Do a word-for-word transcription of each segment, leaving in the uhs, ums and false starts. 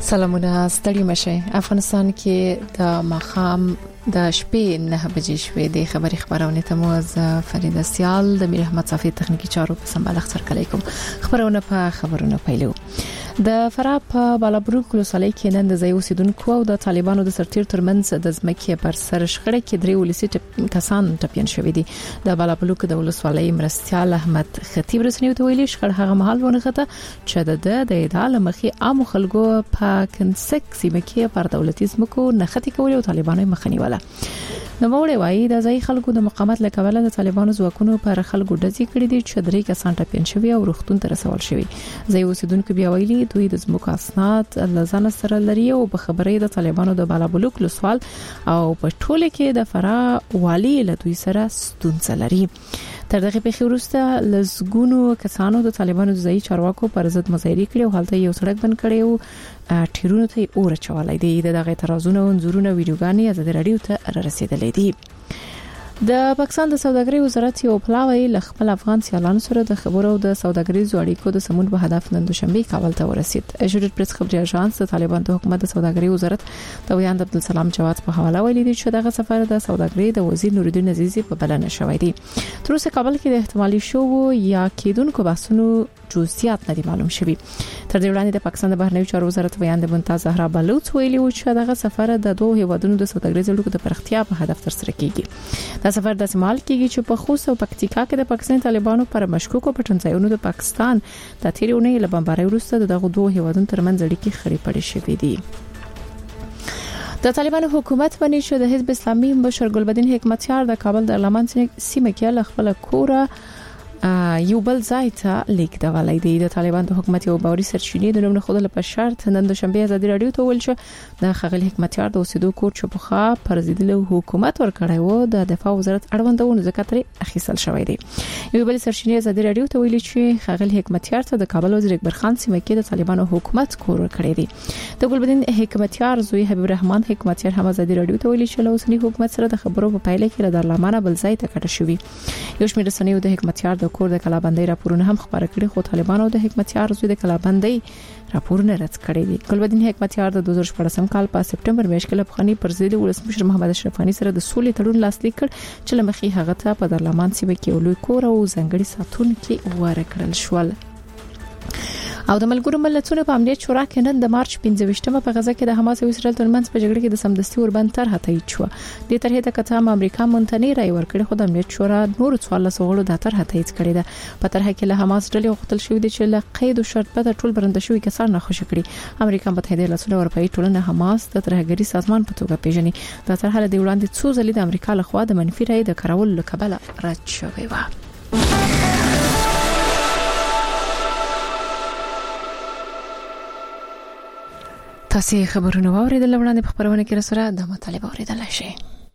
سلامونه ستړي مشه. افغانستان کې د مخام د شپې نه بجې شوې د خبري خبرونه ته مو از فرید سیال د میر احمد صافي تخنیکی چارو په سمبالښت سره علیکم. خبرونه په خبرونه پیلو. د فراه په بالابروک ولسوالۍ کې نن د ځای اوسیدونکو او د طالبانو د سرتیر ترمنځ د ځمکې پر سر شخړه کې درې ولسی کسان ټپيان شوې دي. د بالابروک د ولسوالۍ مرستيال احمد خطیب رسنیو ته ویلي شخړه هغه محل ونغته چې د د ادعا مخي عام خلکو په کنسک سیمه کې پر دولتي ځمکو نختی کول او طالبانو مخنی ولا نو موړې وایي د ځای خلکو د مقاومت لکوله د طالبانو ځواکونو پر خلکو ډزې کړې دي چې درې کسان ټپيان شوي او روغتون ته رسول شوي. ځای اوسیدونکو بیا ویلي دوی د ځمکو اسناد لزان سره لري او په خبرې د طالبانو د بالابلوک لسوال او په ټوله کې د فراه والی له دوی سره ستونزه لري. تر دغه په خورسته لزګونو کسانو د طالبانو د ځای چارواکو پر ضد مظاهره کړې او حالت یو سړک بند کړي او ټیرونو ته اور چولای دی. دغه ترازونه او انځورونه ویډیوګانې از د رادیو ته رسیدلې دي. د پاکستان د سوداګرۍ وزارت یو پلاوی ل خپل افغان سیالانو سره د خبرو او د سوداګریزو اړیکو د سمون په هدف نن دوشنبه کابل ته ورسید. ایجوډیټ پریس خبري اژانس د طالبان د حکومت د سوداګرۍ وزارت د ویاند عبدالسلام جواد په حواله ویلي دی چې دغه سفر د سوداګرۍ د وزیر نورالدین عزیزی په بلنه شوی دی. تر اوسه کابل کې د احتمالي شو یا کېدونکو بحثونو جزئیات نه معلوم شوي. تر دې وړاندې د پاکستان د بهرنیو چارو وزارت ویاند ممتاز زهرا بلوچ ویلي و چې دغه سفر د دوه هیوادونو د سوداګریزو اړیکو د پرختیا په هدف ترسره کیږي. دا سفر د سمال کیږي چې په خوست او پکتیکا کې د پاکستان طالبانو پر مشکوکو پټنځایونو د پاکستان د تیرونې له بمبارۍ وروسته دغه دوه هیوادونو ترمنځ اړیکې خړې پړې شوې دي. د طالبانو حکومت باندې شو د حزب اسلامي مشر ګلبدین حکمتیار د کابل د لمن سیمه کې له خپل کوره یو بل ځای ته لیک دا ولای دی. د طالبان د حکومت یو باوري سرچینې د نوم خود په شرط نن د شنبه ازادي رادیو ته ویل چې د خغل حکمتیار د اوسېدو کور چپخه پر ضد له حکومت ورکړی و د دفاع وزارت اړوندونه ذکر اخیستل شوی دی. یو بل سرچینې ازادي رادیو ته ویل چې خغل حکمتیار ته د کابل وزیر اکبر خان سیمه کې د طالبانو حکومت کور ورکړی دی. د ګلبدین حکمتیار زوی حبیب الرحمن حکمتیار هم ازادي رادیو ته ویل چې له اوسنی حکومت سره د خبرو په پایله کې د درلمانه بل ځای ته کډه شوی. یو شمېر رسنیو د حکمتیار د کور د کلابندۍ راپورونه هم خبره کړي خو طالبانو د حکمتیار زوی د کلابندۍ راپورونه رد کړي دي. ګلبدین حکمتیار د دوه هزار شپږم کال په سپټمبر میاشت کې له خاني پر ضد ولسمشر محمد اشرف غنی سره د سولې تړون لاسلیک کړ چې لمخي هغه ته په درلمان سیمه کې ولوي کور او ځنګړي ساتونکو ورکړل شول. او د ملګرو ملتونو په امنیت شورا کې نن د مارچ پنځه ویشتمه په غزا کې د حماس او اسرائیل ترمنځ په جګړه کې د سمدستي وربند طرحه تایید شو. د طرحې د کتاب امریکا مونتنی رای ورکړي خو د امنیت شورا نور څوارلس غړو د طرحه تایید کړې ده. په طرحه کې له حماس ډلې غوښتل شوې دي چې له قید او شرط په ټول برنده شوی کسان نه خوشی کړي. امریکا متحده ایالاتونو اروپאי ټولنه حماس د ترهګری سازمان په توګه پیژني. د طرحه له وړاندې څو ځلې د امریکا لخوا د منفي رای د کارولو لپاره رد شوې و. تاسو خبرونه واوریدل وړاندې په خبرونه کې رسره د مطالب اوریدل شي.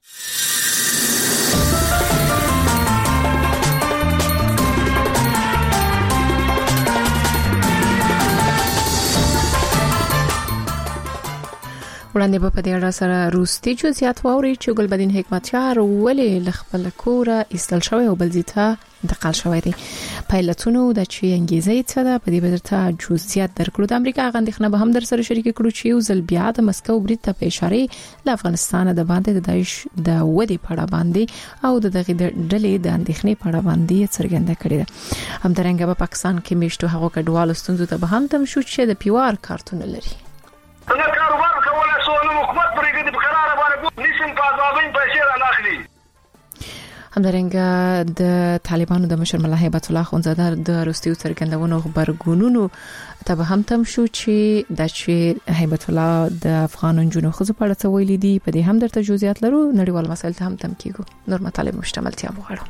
وړاندې په دې اړه سره روستي جزئیات واوري چې ګلبدین حکمتیار ولې ل خپل کوره ایستل شوی او بل ځای انتقال شوی دی. پایلټونو د چي انګیزې څخه د پدې بدرته جزئیات درکړو. د امریکا غندخنه به هم در سره شریک کړو چې یو ځل بیا د مسکو برید ته په اشاره ل افغانستان د باندې د داعش د ودی پړه باندې او د دغه ډلې د اندېښنې پړه باندې څرګنده کړې ده. همدارنګه په پاکستان کې میشتو هغه کډوالو ستونزو ته به هم تم شو چې د پیوار کارتون لري. څنګه کاروبار کوله سونه حکومت پرې د قرار باندې نشم پازابین پیسې را ناخلي. همدارنګه د طالبانو د مشر ملا هیبت الله خونزاده د روسیو څرګندونو خبرګونونو ته به هم تم شو چې د چې هیبت الله د افغان جنونو خزو په اړه ویلي دي. په دې هم درته جزئیات لرو. نړیوال مسایل ته هم تم کیږو. نور مطالب مشتملتیا وغواړو.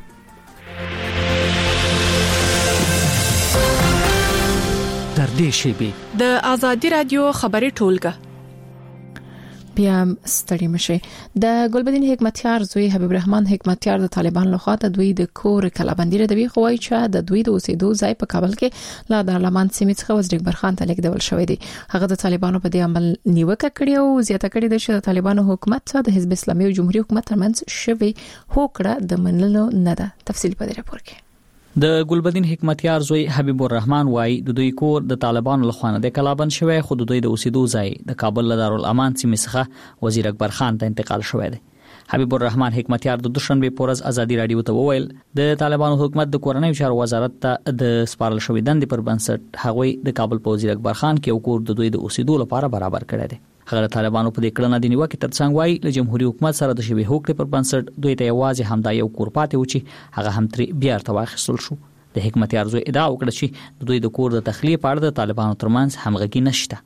در دې شیبي د ازادي رادیو خبري ټولګه بیا ستړي مشه. د ګلبدین حکمتیار زوی حبیب الرحمن حکمتیار د طالبان لخوا د دوی د کور کلابندۍ ردوی خوای چې د دوی د اوسېدو ځای په کابل کې لا د لمن سیمې څخه وزیر اکبر خان ته لیکدول شوې دي. هغه د طالبانو په دې عمل نیوکه کړې او زیاته کړې ده چې د طالبانو حکومت څخه د حزب اسلامي او جمهوریت حکومت ترمنځ شوی هوکړه د منلو نه ده. تفصیل په دې راپور کې د ګلبدین حکمتیار زوی حبیب الرحمن وای د دوی کور د طالبانو لخوا د کلابند شوی، خو د دوی د اوسېدو ځای د کابل له دارالامان سیمې څخه وزیر اکبر خان ته انتقال شوی دی. حبیب الرحمن حکمتیار د دوشنبه پورز ازادي رادیو ته وویل د طالبانو حکومت د کورنۍ چارو وزارت ته د سپارل شوې دندې پر بنسټ هغوی د کابل په وزیر اکبر خان کې یو کور د دوی د اوسېدو لپاره برابر کړی دی. هغه طالبانو په دې کړنه د نیوکې ترڅنګ وایي له جمهوریت حکومت سره د شوی هوکړې پر بنسټ دوی ته یوازې همدا یو کور پاتې و چې هغه هم ترې بیا ورته واخیستل شو. د حکمتیار زوی ادعا وکړه چې د دوی د کور د تخلیه په اړه د طالبانو ترمنځ همغږي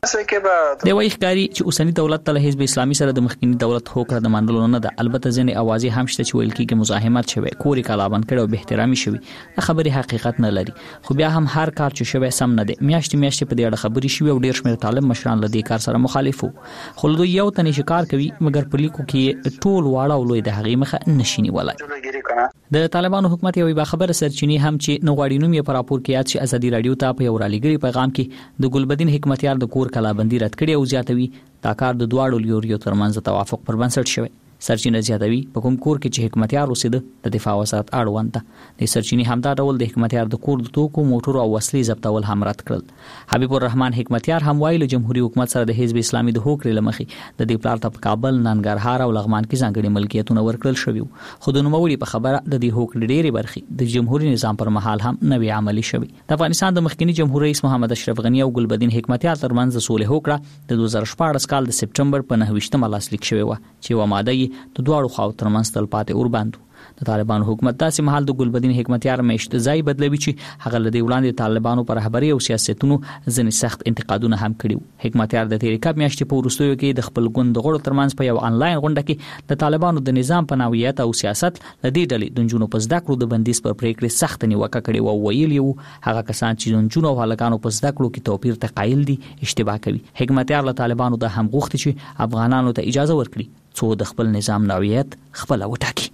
نشته. د وایي ښکاري چې اوسنی دولت ته حزب اسلامي سره د مخکینی دولت هوکړه د منلو نه ده. البته ځینې اوازې هم شته چې ویل کېږي مزاحمت شوی، کوري کلابند کړي او به احترامي شوی. د خبرې حقیقت نه لري، خو بیا هم هر کار چې شوی سم نه دی. میاشتې میاشتې په دې اړه خبرې شوی او ډېر شمېر طالب مشران له دې کار سره مخالف وو، خو دوی یو تنې شکار کوي مګر په لیکو کې ټول واړه او لوی د هغې مخه نشي نیولای. د طالبانو حکومت یو خبره سرچینی هم چې نغواړي نوم یې پر راپور کې یاد شي ازادي رادیو ته په یو رالیګری پیغام کې د ګلبدین حکمتیار د کور کلابندي رد کړي او زیاتوي دا کار د دواړو لیوريو ترمنځ توافق پر بنسټ شوی. سرچینه زیاتوي په کوم کور کې چې حکمتیار اوسېده د دفاع وزارت اړوند ده. د سرچینی همدا ډول د حکمتیار د کور د توکو موټر او وسلې ضبطول هم رد کړل. حبیب الرحمن حکمتیار هم وایي له جمهوریت حکومت سره د حزب اسلامي د هوکړې لمخې د دې پلان ته په کابل، ننګرهار او لغمان کې ځانګړي ملکیتونه ورکړل شوي، خو د نوموړي په خبره د دې هوکړې ډېرې برخې د جمهوریت نظام پر مهال هم نوې عملی شوي. د افغانستان د مخکنی جمهور رئیس محمد اشرف غنی او ګلبدین حکمتیار ترمنځ د صلح هوکړه د دوه زره شپاړس کال د سپټمبر په نهه ویشتمه لاسلیک شوې وه چې یوه ماده یې د دواړو او ترمنځ تل پاتې اور باندې. د طالبانو حکومت داسې مهال د ګلبدین حکمتیار مېشت ځای بدلوي چې هغه له دې وړاندې طالبانو پر رهبري او سیاستونو ځینې سخت انتقادونه هم کړي. حکمتیار د تېرې کال میاشتې په وروستیو کې د خپل ګوند د غړو ترمنځ په یو انلاین غونډه کې د طالبانو د نظام په نوعیت او سیاست له دې ډلې د نجونو په زده کړو د بندیز پر پریکړې سخت نیوکه کړې او ویلي وو هغه کسان چې د نجونو او هلکانو په زده کړو کې توپیر ته قایل دي اشتباه کوي. حکمتیار له طالبانو د هم غوښتي چې افغانانو ته اجازه ورکړي څو د خپل نظام نوعیت خپل وټاکي.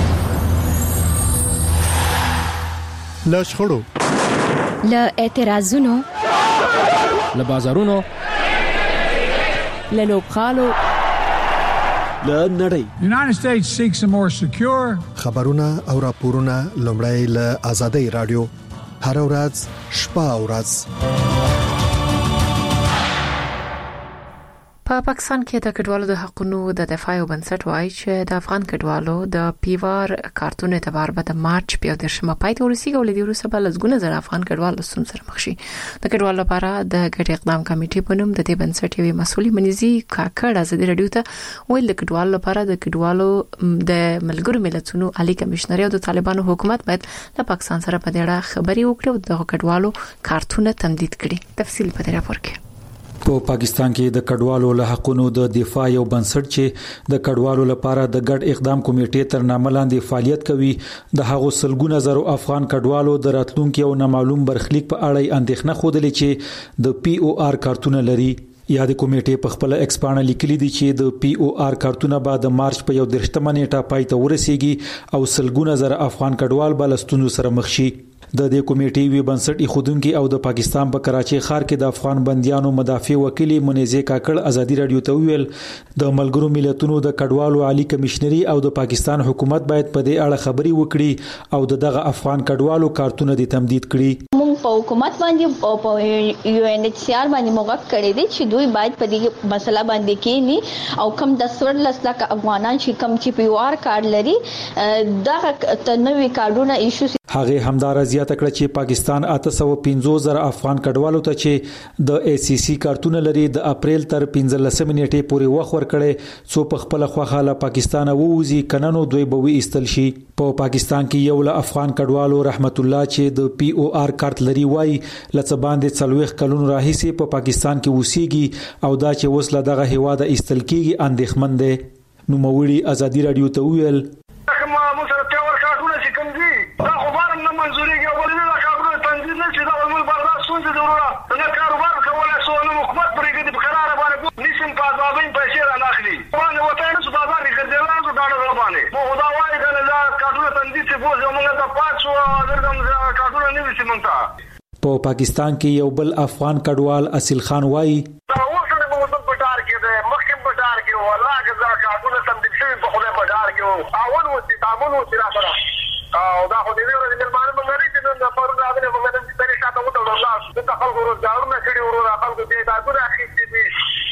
له شخړو، له اعتراضونو، له بازارونو، له لوبغالو، له نړۍ. United States seeks a more secure. خبرونه او راپورونه لومړی له آزادۍ رادیو هر ورځ شپه او ورځ. په پا پاکستان کې د کډوالو د حقوقو د دفاع او بنسټ وایي چې د افغان کډوالو د پیوار کارتون اعتبار به د مارچ په درشمه پای ته ورسیږي او لدی وروسته بل لږونه زره افغان کډوالو سم سره مخ شي. د کډوالو لپاره د ګډ اقدام کمیټې په نوم د دې بنسټ یوې مسولې منځي کاکړ ازادي رادیو ته ویل د کډوالو لپاره د کډوالو د ملګرو ملتونو عالی کمشنر او د طالبانو حکومت باید د پاکستان سره په دې اړه خبري وکړي او د کډوالو کارتونه تمدید کړي. تفصیل په دې راپور کې. په پاکستان کې د کډوالو له حقوقو د دفاع یو بنسټ چې د کډوالو لپاره د ګډ اقدام کمیټې تر نامه لاندې فعالیت کوي د هغو سلګونه زرو افغان کډوالو د راتلونکو او نامعلوم برخلیک په اړه اندېښنه خوده چې د پی او آر کارتونه لري. یاد کمیټې په خپل ایکسپانه لیکلي دي چې د پی او آر کارتونه به د مارچ په یو درشتمه نیټه پای ته ورسیږي او سلګونه زره افغان کډوال به له ستونزو سره مخ شي. د دې کمیټې وی بنسټ خودونکو او د پاکستان په کراچي ښار کې د افغان بنديانو مدافع وکیل منیزه کاکړ ازادي رادیو ته ویل د ملګرو ملتونو د کډوالو عالی کمشنري او د پاکستان حکومت باید په دې اړه خبري وکړي او دغه افغان کډوالو کارتونه دي تمدید کړي. موږ په حکومت باندې او په یو ان ایچ سی آر باندې موږ کړی دي چې دوی باید په دې مسله باندې کېنی او کم د سور لسلک افغانان چې کم چې پی او آر کارت لري دغه تنوي کارتونه ایشو. هغه همدار زیاته کړه چې پاکستان اته سوه پنځوس زره افغان کډوالو ته چې د ای سی سی کارتونه لري د اپریل تر پنځلسمې نیټې پورې وخت ورکړي څو په خپل خوخه له پاکستان ووزي کننو دوی به وي استل شي. په پاکستان کې یو له افغان کډوالو رحمت الله چې د پی او آر کارت لري وای لڅ باندې څلويخ کلونو راهیسي په پاکستان کې وسیږي او دا چې وسله دغه هواده استل کیږي اندېښمن ده. نو موري ازادي رادیو ته ویل په پاکستان کې یو بل افغان کډوال اصل خان وای او دا خو دې ورته مېرمانه مونږ لري چې نن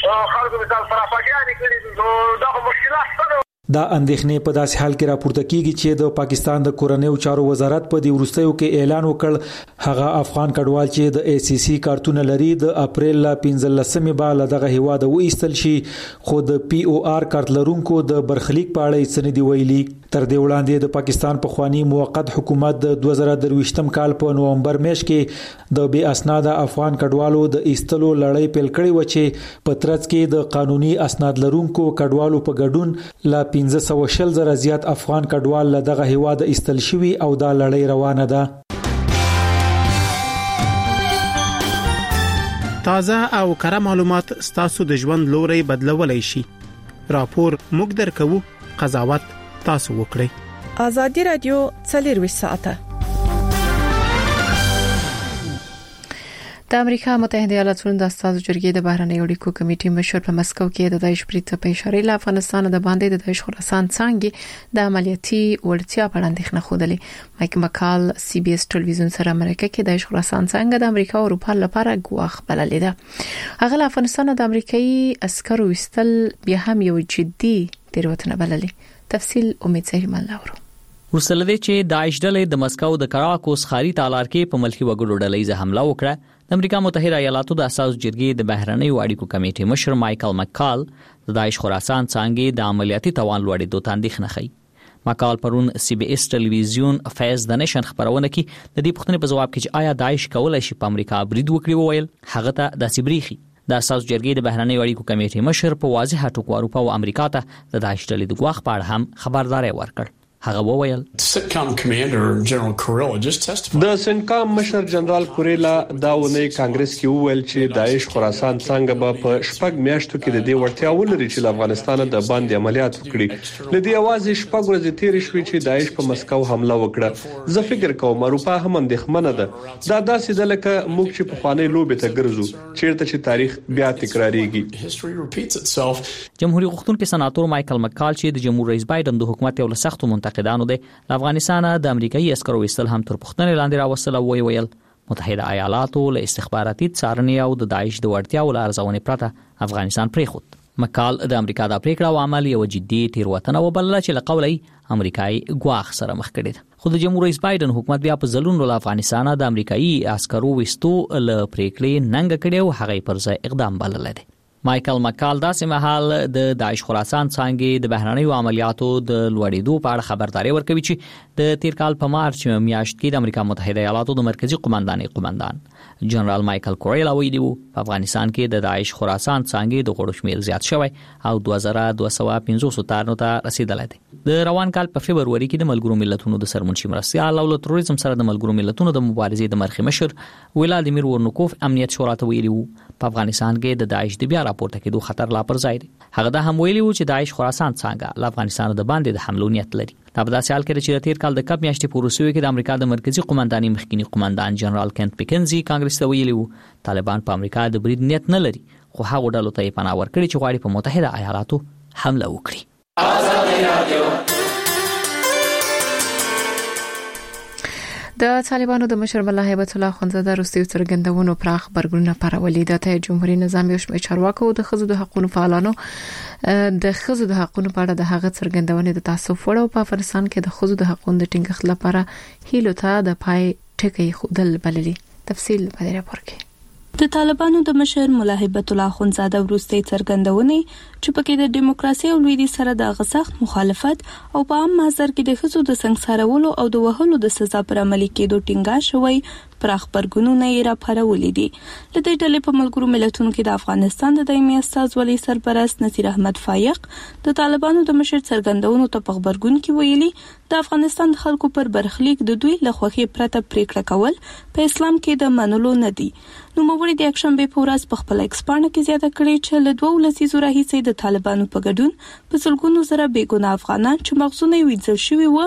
خلکو مثال پراپاګاندا کړي نو دا مشکلات څه دا اندېښنې په داسې حال کې راپورته کیږي چې د پاکستان د کورنیو چارو وزارت په دې وروستیو کې اعلان وکړ هغه افغان کډوال چې د ای سی سی کارتونه لري د اپریل ل پنځلسمې به له دغه هیواد وایستل شي خو د پی او آر کارت لرونکو د برخلیک په اړه څه نه دی ویلي تر دې وړاندې د پاکستان په خواني موقت حکومت د دوه زره درویشتم کال په نومبر میاشت کې د بې اسناد افغان کډوالو د ایستلو لړۍ پیل کړې و چې په ترڅ کې د قانوني اسناد لرونکو کډوالو په ګډون لا پنځه سوه شل زره زیات افغان کډوال له دغه هیواد ایستل شوي او دا لړۍ روانه ده. تازه او کره معلومات ستاسو د ژوند لوري بدلولای شي. راپور موږ درکو، قضاوت تاسو وکړئ. ازادي رادیو څلور ساعته. د امریکا متحده ایالاتونو د استازو جرګې د بهرنیو اړیکو کمیټې مشر په مسکو کې د داعش بریټ په اشاره له افغانستان د باندې د داعش خراسان څنګه د عملیاتي وړتیا په اړه اندېښنه خوده. مایک مکال سی بي اس ټلویزیون سره امریکا کې د داعش خراسان څنګه د امریکا او اروپا لپاره ګواښ بللې ده. هغه له افغانستان د امریکایي عسکرو وستل بیا هم یو جدي تیروتنه بللې. تفصیل امید زهیر ملاورو. ورسله چې داعش ډلې د مسکو د کراکوس خاري تالار کې په ملکی وګړو ډلې حمله وکړه. د امریکا متحده ایالاتو د اساس جرګې د بهرنیو اړیکو کمیټې مشر مایکل مکال د داعش خراسان څنګه د عملیاتي توان لوړېدو ته اندېښنه ښيي. مکال پرون سی بي اس ټلویزیون فیض د نشن خبرونه کې د دې پوښتنې په جواب کې چې آیا داعش کولای شي په امریکا برید وکړي وویل هغه ته د سیبریخي د اساس جرګې د بهرنیو اړیکو کمیټې مشر په واضح ټکو اروپا او امریکا ته د داعش ډلې د ګواښ په اړه هم خبرداري ورکړ. هغه وویل د سنکام مشر جنرال کوریلا دا ونی کانګرس کې وویل چې داعش خراسان څنګه به په شپږ میاشتو کې د دې وړتیا ولري چې له افغانستان د باندې عملیات وکړي. لدی आवाज شپږ ورځې تیر شوې چې داعش په مسکو حمله وکړه. زه فکر کوم اروپا هم اندېښمنه ده. دا داسې ده لکه موږ چې په خوانې لوبې ته ګرځو چیرته چې تاریخ بیا تکراریږي. جمهوریت غوښتونکي سناتور مایکل مکال چې د جمهور رئیس بایدن د حکومت یو لسختو منتقدانو دی د افغانستان د امریکایي عسکرو وستل هم تر پښتنې لاندې راوستل او وی ویل متحده ایالاتو له استخباراتي څارنې او د داعش د وړتیاو له ارزونې پرته افغانستان پریخود. مکال د امریکا د پریکړه او عمل یو جدي تیروتنه وبلله چې له قولې امریکایي ګواښ سره مخ کړي ده. خو د جمهور رئیس بایدن حکومت بیا په ځلونو له افغانستان د امریکایي عسکرو وستو له پریکړې ننګ کړي او هغه پر ځای اقدام بلل دي. مایکل مکال داسې مهال د داعش خراسان څنګه د بهرنیو عملیاتو د لوړېدو په اړه خبرداري ورکوي چې د تیر کال په مارچ میاشت کې د امریکا متحده ایالاتو د مرکزی قومندانۍ قومندان جنرال مایکل کوریلا ویلي وو په افغانستان کې د داعش خراسان څنګه د غړو شمیر زیات شوی او دوه زره دوه سوه پنځوس تارونو ته رسیدلی دی. د روان کال په فبرवरी کې د ملګرو ملتونو د سرمنشي مرستیال او له تروریزم سره د ملګرو ملتونو د مبارزې د مرخي مشر ولادیمیر ورنوکوف امنیت شورا ته ویلي وو په افغانستان کې د داعش د بیا راپورته کېدو خطر لا پر ځای دی. هغه دا هم ویلي وو چې داعش خراسان څنګه له افغانستان د باندې د حملو نیت لري. دا په داسې حال کې چې د تیر کال د کپ میاشتې په روسیې کې د امریکا د مرکزی قومندانۍ مخکینی قومندان جنرال کینت پیکنزي کانګرس ته ویلي وو طالبان په امریکا د برید نیت نه لري خو هغه ډلو ته یې پناه ورکړي چې غواړي په متحده ایالاتو حمله وکړي. د طالبانو د مشر ملا هیبت الله خونزاده روسي څرګندونو پراخ برګونه پرولې د جمهوریت نظام یو شمېر چارواکو د خزو د حقوقو فعالانو د خزو د حقوقو په اړه د هغه څرګندونې د تعصب وړو په افغانستان کې د خزو د حقوقو د ټینګښت لپاره هیلو ته د پای ټکی خودل بللي. تفصیل په دې راپور کې. د طالبانو د مشر ملا هیبت الله خونزاده وروستي څرګندونې چې پکې د دیموکراسي او لویدي سره د غسخت مخالفت او په عام محضر کې د خزو د سنگسارولو او د وهلو د سزا پر عملي کېدو ټینګا شوی پراخ برګونونه یې راپارولې دي. د دې ډلې په ملګرو ملتونو کې د افغانستان د دایمي استاذ ولی سرپرست نصیر احمد فایق د طالبانو د مشر څرګندونو ته په خبرګون کې ویلي د افغانستان خلکو پر برخلیک د دوی له خوښۍ پرته پریکړه کول په اسلام کې د منلو نه دي. نو موږ د یکشنبه په ورځ په خپل ایکسپانډ کې زیاته کړې چې له دوه لسیزو راهیسې د طالبانو په ګډون په څلګونو زره بېګناه افغانان چې مغزونه یې ویځل شوي و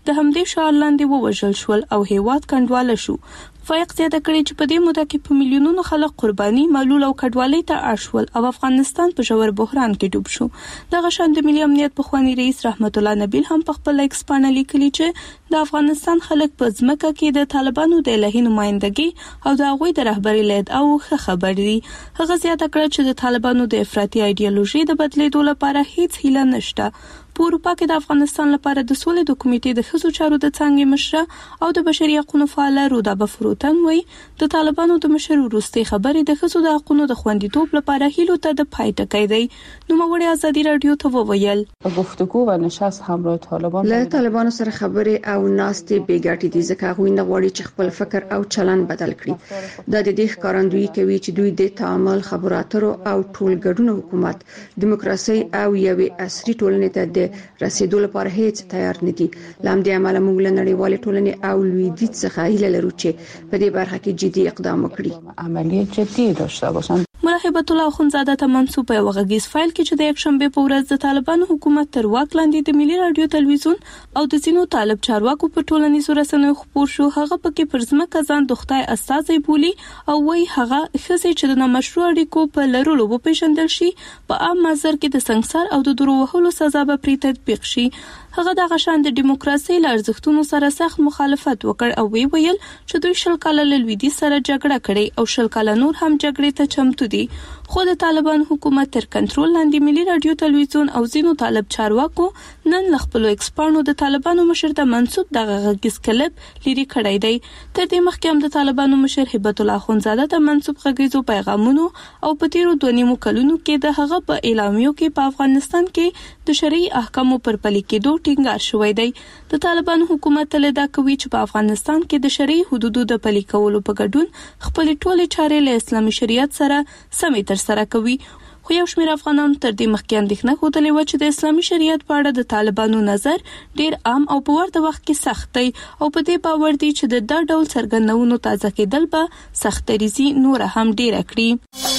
د همدې شعار لاندې ووژل شول او هیواد کنډواله شو. فایق زیاته کړې چې په دې موده کې په میلیونونو خلک قرباني، معلول او کډوالۍ ته اړ شول او افغانستان په ژور بحران کې ډوب شو. دغه شان د ملي امنیت پخوانی رئیس رحمت الله نبیل هم په خپل ایکس باندې لیکلي چې د افغانستان خلک په ځمکه کې د طالبانو د الهي نمائندګي او د هغوی د رهبرۍ لید او ښه خبر دي. هغه زیاته کړه چې د طالبانو د افراطي ایډیالوژي د بدلیدو لپاره هیڅ هیله نشته. په اروپا کې د افغانستان لپاره د سولې د کمیټې د ښځو چارو د څانګې مشره او د بشري حقوقو فعال رودابه فروتن وایي د طالبانو د مشر وروستي خبرې د ښځو د حقوقو د خوندیتوب لپاره هیلو ته د پای ټکی دی. نوموړي ازادي رادیو ته وویل گفتگو و نشست همراه طالبان له طالبانو سره خبرې او ناستې بیګاټې دي ځکه هغوی نه غواړي چې خپل فکر او چلن بدل کړي. دا د دې ښکارندویي کوي چې دوی د تعامل، خبرو اترو او ټولګډون حکومت، دیموکراسي او یوې عصري ټولنې ته د رسیدو لپاره هیڅ تیار نه دي. لامدې عمله موږ له نړیوالې ټولنې او لویدیځ څخه هیله لرو چې په دې برخه کې جدي اقدام وکړي. عملی جدي داشته باشند. ملاحبت الله اخونزاده ته منسوب یو غږیز فایل کې چې د یک شنبه په ورځ د طالبانو حکومت تر واک لاندې د ملي رادیو تلویزیون او د ځینو طالب چارواکو په ټولنیزو رسنیو خپور شو. هغه پکې پر ځمکه ځان د خدای استازی بولی او وایي هغه ښځې چې د نامشروع اړیکو په لرلو وپېژندل شي په عام محضر کې د سنگسار او د درو وهلو سزا به پرې تطبیق شي. هغه د غشان د دیموکراسي له ارزښتونو سره سخت مخالفت وکړ او وی ویل چې دوی شل کاله له لویدي سره جګړه کړې او شل کاله نور هم جګړې ته چمتو دي. خو د طالبان حکومت تر کنټرول لاندې ملي رادیو تلویزیون او ځینو طالب چارواکو نن له خپلو ایکسپرټانو د طالبانو مشر ته منسوب دغه غږیز کلیپ لري کړی دی. تر دې مخکې هم د طالبانو مشر هبت الله اخونزاده ته منسوب غږیزو پیغامونو او په تیرو دوه نیمو کلونو کې د هغه په اعلامیو کې په افغانستان کې د شرعي احکامو پر پلي کېدو ټینګار شوی دی. د طالبانو حکومت تل دا کوي چې په افغانستان کې د شرعي حدودو د پلي کولو په ګډون خپل ټولې چارې له اسلامي شریعت سره سمې تر سره کوي. خو یو شمېر افغانان تر دې مخکې اندېښنه ښودلې وه چې د اسلامي شریعت په اړه د طالبانو نظر ډېر عام او په ورته وخت کې سخت دی او په دې باور دي چې د دا ډول څرګندونو تازه کېدل به سختریزي نوره هم ډېره کړي.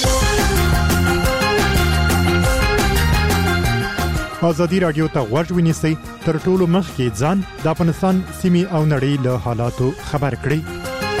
ازادي رادیو ته غوږ ونیسئ، تر ټولو مخکې ځان د افغانستان سیمې او نړۍ له حالاتو خبر کړئ.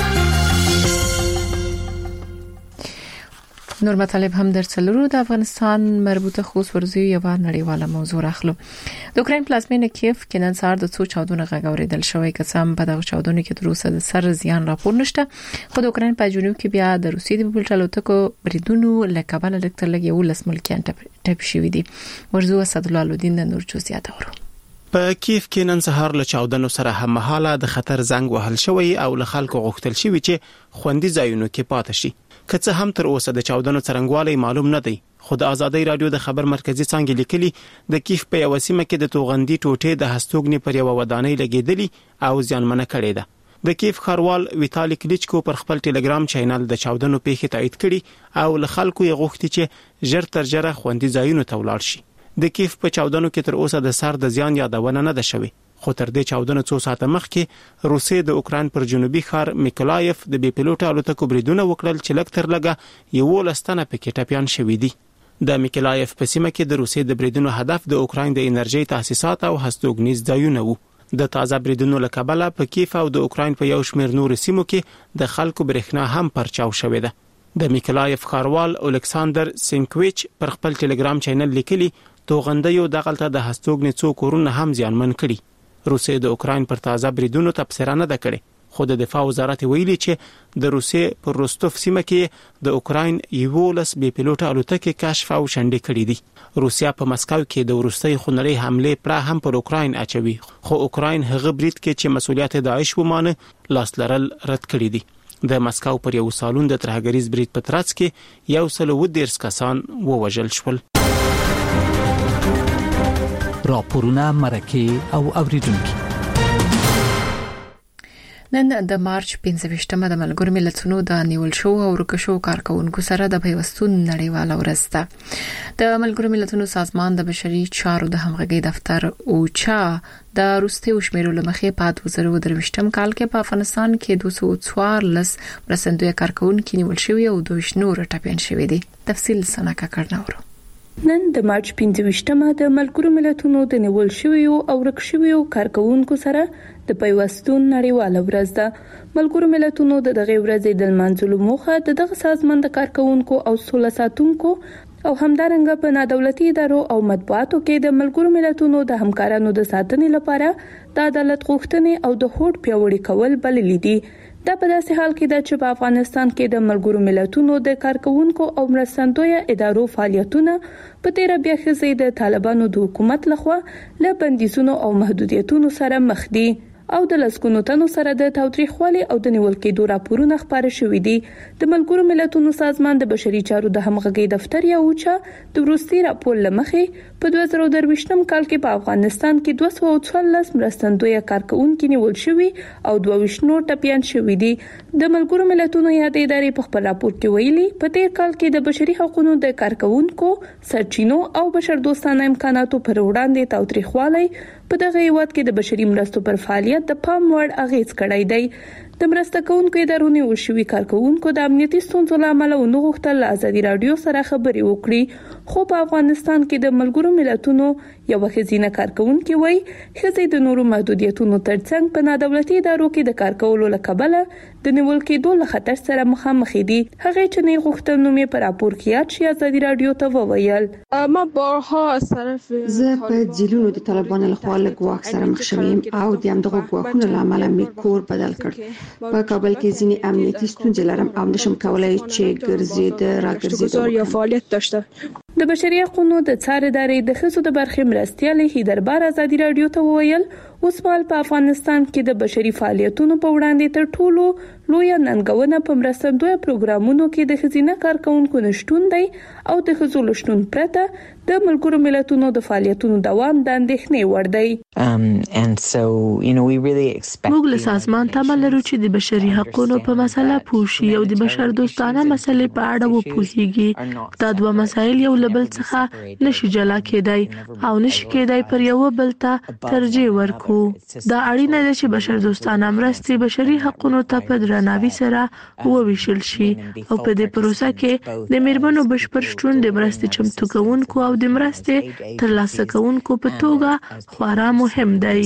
نور مطالب هم در څلورو د افغانستان مربوطه خوص ورزي یو نړیواله موضوع راخلو. د اوکراین پلازمینه کیف کې نن سهار د څو چاودنو غږ اوریدل شوی، قسم په دغه چاودنو کې تر اوسه د سر زیان راپور نشته. خو د اوکراین په جنوب کې بیا د روسیې د بلټالوتکو بریدونو لکبل الکتر لګي ولس ملکیان ټپ شوی دي. ورزو اسد الله الدین نور جزئیات اورو. په کیف کې نن سهار له چاودنو سره هم مهاله د خطر زنګ وهل شوی او له خلکو غوښتل شوی چې خوندي ځایونو کې پاتې شي. که څه هم تر اوسه د چاودنو څرنګوالی معلوم نه دی، خو د ازادي رادیو د خبر مرکزی څنګه لیکلي د کیف په یو سیمه کې د توغندي ټوټې د هستوګنې پر یو ودانۍ لګیدلې او ځانمنه کړې ده. د کیف خاروال ویتالی کلیچکو پر خپل ټلګرام چینل د چاودنو پیښه تایید کړي او له خلکو یې غوښتي چې ژر تر ژره خوندي ځایونو ته ولاړ شي. د کیف په چاودنو کې تر اوسه د سر د زیان یادونه نه ده شوې، خو تر دې چاودنو څو ساعته مخکې روسیې د اوکراین پر جنوبي ښار میکولایف د بي پيلوټ الوتکو بریدونه وکړل چې لږ تر لږه یوولس تنه پکې ټپیان شوي دي. د میکولایف په سیمه کې د روسیې د بریدونو هدف د اوکراین د انرژي تاسیسات او هستوګنیز ځایونه وو. د تازه بریدونو له کبله په کیف او د اوکراین په یو شمېر نور سیمو کې د خلکو برېښنا هم پرچاو شوې ده. د میکولایف ښاروال الکساندر سینکویچ پر خپل ټلګرام چینل لیکلي توغندیو دغلته د هستوګنې څو کورونه هم زیانمن کړي. روسیې د اوکراین پر تازه بریدونو تبصره نه ده کړې، خو د دفاع وزارت ویلي چې د روسیې پر روستوف سیمه کې د اوکراین یوولس بي پيلوټ الوتکې کشف او شنډې کړې دي. روسیا په مسکو کې د وروستۍ خونړۍ حمله پړه هم پر اوکراین اچوي، خو اوکراین هغه برید کې چې مسولیت داعش ومانه لاس لرل رد کړی دي. د مسکو پر یو سالون د ترهګریز برید په ترڅ کې یو سل و دیرش کسان ووژل شول. راپورونه مرکه او اوریدونکو. نن د مارچ پنځه د ملګرو ملتونو د نیول شو او ورکشو کارکونکو سره د پیوستون نړیواله ورځ ده. د ملګرو ملتونو سازمان د بشري چارو د همغږي دفتر اوچا د روسي وشمیرو لمخې په دوه زره او درویشتم کال کې په افغانستان کې دوه سوه څوارلس مرستندوی کارکونکو نیول شوی او دوه نور ټپيان شوی دي. تفصیل سنکه کړناورو. نن د مارچ پنځه ویشتمه د ملګرو ملتونو د نیول شویو او ورک شویو کارکونکو سره د پیوستون نړیواله ورځ ده. ملګرو ملتونو د دغه ورځې د لمانځلو موخه د دغه سازمان د کارکونکو او سوله ساتونکو او همدارنګه په نادولتي ادارو او مطبوعاتو کې د ملګرو ملتونو د همکارانو د ساتنې لپاره د عدالت غوښتنې او د هوډ پیاوړي کول بللي دي. دا په داسې حال کې ده چې په افغانستان کې د ملګرو ملتونو د کارکونکو او مرستندویه ادارو فعالیتونه په تیر بیا خزې د طالبانو د حکومت لخوا له بندیزونو او محدودیتونو سره مخ دي او د لسګونو تنو سره د تاوتریخوالي او د نیول کېدو راپورونه خبره شوې دي. د ملګرو ملتونو سازمان د بشري چارو د همغږي دفتر یا اوچا د وروستي راپور لمخې په دوه زره درویشتم کال کې په افغانستان کې دوه سوه څوارلس مرستندویه کارکونکو نیول شوي او دوه ویشت نور ټپيان شوي دي. د ملګرو ملتونو یاد ادارې په خپل راپور کې ویلي په تیر کال کې د بشري حقوقو د کارکونکو سرچینو او بشردوستانه امکاناتو پر وړاندې تاوتریخوالي په دغه هیواد کې د بشري مرستو پر فعالیت د پام وړ اغیز کړی دی. د مرسته کوونکو ادارونو او شوي کارکونکو د امنیتي ستونزو لامل نو غوښتل ازادي رادیو سره خبري وکړي، خو په افغانستان کې د ملګرو ملتونو یو خزینه کارکونکو وای خزې د نورو محدودیتونو ترڅنګ په نادولتي ادارو کې د کار کولو لکبله د نیول کېدو له خطر سره مخامخ دي. هغه چې نه غوښتل نو مې پر راپور کې یاد شي ازادي رادیو ته وویل ما بارها از طرف زه په جیلونو د طالبانو لخوا له ګواښ سره مخ شوم او د همدغه ګواښونو لامل مې کور بدل کړ. په کابل کې ځینې امنیتي ستونزې لرم او نشم کولای چې ګرځېد راګرځېد یا فعالیت داشته. د بشري حقوقو د څار ادارې د خزو د برخې مرستيالي هیدربار ازادي رادیو ته وویل اوس مال په افغانستان کې د بشري فعالیتونو په وړاندې تر ټولو لوی ننګونه په مرستندوی پروګرامونو کې د خزینه کارکونکو نشټون دی او د خزو لشتون پرته د ملګرو ملتونو د فعالیتونو دوام د اندېښنې وړ دی. موږ له سازمان تمه لرو چې د بشري حقوقو په مسله پوه شي او د بشر دوستانه مسلې په اړه وپوهیږي. دا دوه مسایل یو له بل څخه نشي جلا کېدای او نشي کېدای پر یو بل ته ترجیح ورکړو. دا اړینه ده چې بشر دوستانه مرستې بشري حقوقو ته په درناوي سره وویشل شي او په دې پروسه کې د میرمنو بشپړ شتون د مرستې چمتو کوونکو او د مرستې ترلاسه کوونکو په توګه خورا مهم دی.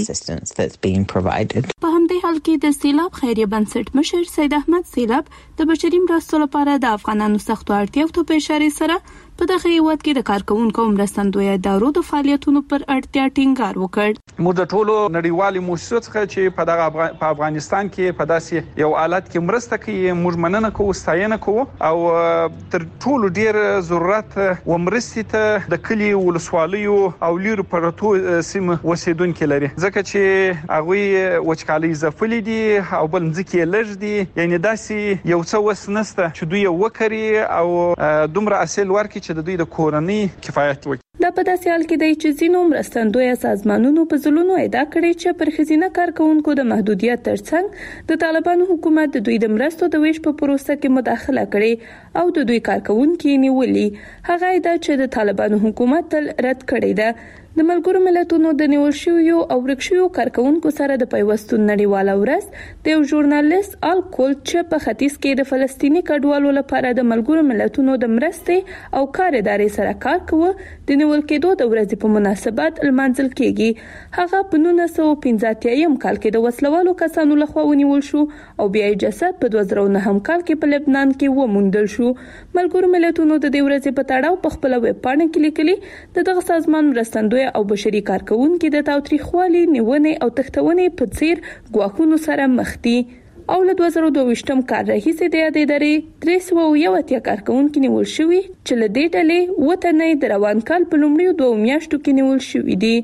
په همدې حال کې د سیلاب خیریه بنسټ مشر سید احمد سیلاب د بشري مرستو لپاره د افغانانو سختو اړتیاو ته په اشاره سره په دغه هیواد کې د کارکونکو مرستندوی ادارو د فعالیتونو پر اړتیا ټینګار وکړ. موږ د ټولو نړیوالو مؤسسو څخه چې په دغه په افغانستان کې په داسې یو حالت کې مرسته کوي موږ مننه کوو، ستاینه کوو او تر ټولو ډیر ضرورت و مرستې ته د کلی ولسوالیو او لیر پرتو سیمه وسیدونکو لري، ځکه چې هغه وچکالي زفلې دي او بل ځکه لږ دي، یعنی داسې یو څه وسنسته چې دوی وکړي او دومره اصل ورکړي چې د دوی د کورنۍ کفایت وکړي. دا په داسې حال کې دی چې ځینو مرستندوی سازمانونو په ځلونو ادعا کړې چې پر خزینه کارکونکو د محدودیت ترڅنګ د طالبانو حکومت د دوی د مرستو د ویش په پروسه کې مداخله کړې او د دوی کارکونکو نیولي. هغه ادعا چې د طالبانو حکومت تل رد کړې ده. د ملګرو ملتونو د نیول شویو او ورک شویو کارکونکو سره د پیوستون نړیواله ورځ د یو ژورنالیست آل کولټ چې په ختیځ کې د فلسطینی کډوالو لپاره د ملګرو ملتونو د مرستې او کار ادارې سره کار کوي د نیول کېدو د ورځې په مناسبت لمانځل کېږي. هغه په نولس سوه پنځه اتیا کال کې د وسلوالو کسانو لخوا ونیول شو او بیا یې جسد په دوه زره نه کال کې په لبنان کې وموندل شو. ملګرو ملتونو د دې ورځې په تړاو په خپل ویب پاڼه کې لیکلي د دغه سازمان مرستندوی او بشري کارکونکو د تاوتریخوالي نیونې او تختونې په څیر ګواښونو سره مخ دي او له دوه زره دوه کال راهیسې د یادې ادارې درې سوه یو اتیا کارکونکو نیول شوي چې له دې ډلې اووه تنه د روان کال په لومړیو دوه میاشتو کې نیول شوي دي.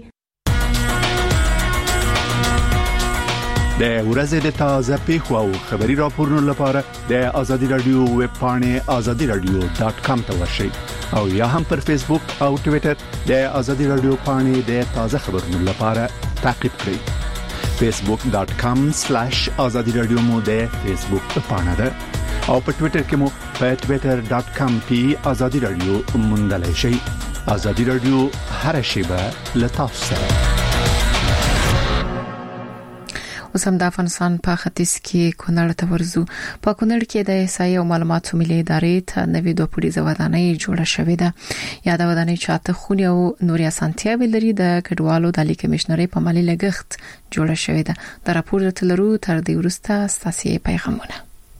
د ورځې د تازه پیښو او خبري راپورونو لپاره د ازادي رادیو ویب پاڼې ازادي رادیو ډاټ کام ته ورشئ او یا هم پر فیسبوک او ټوئیټر د ازادي رادیو پاڼې د تازه خبرونو لپاره تعقیب کړئ. فیسبوک ډاټ کام سلیش ازادي رادیو مو د فیسبوک پاڼه ده او په ټوئیټر کې مو په ټوئیټر ډاټ کام پی ازادي رادیو موندلای شئ. ازادي رادیو هر شیبه له تاسو سره. اوس هم د افغانستان په ختیځ کې کونړ ته ورزو. په کونړ کې د احصایې او معلوماتو ملي ادارې ته نوې دوه پوړیزه ودانۍ جوړه شوې ده. یا د ودانۍ چاته خونې او نوري اسانتیاوې لري. د کډوالو د لیک کمشنري په مالي لګښت جوړه شوې ده. د راپور تلرو تر دې وروسته ستاسو پیغامونه.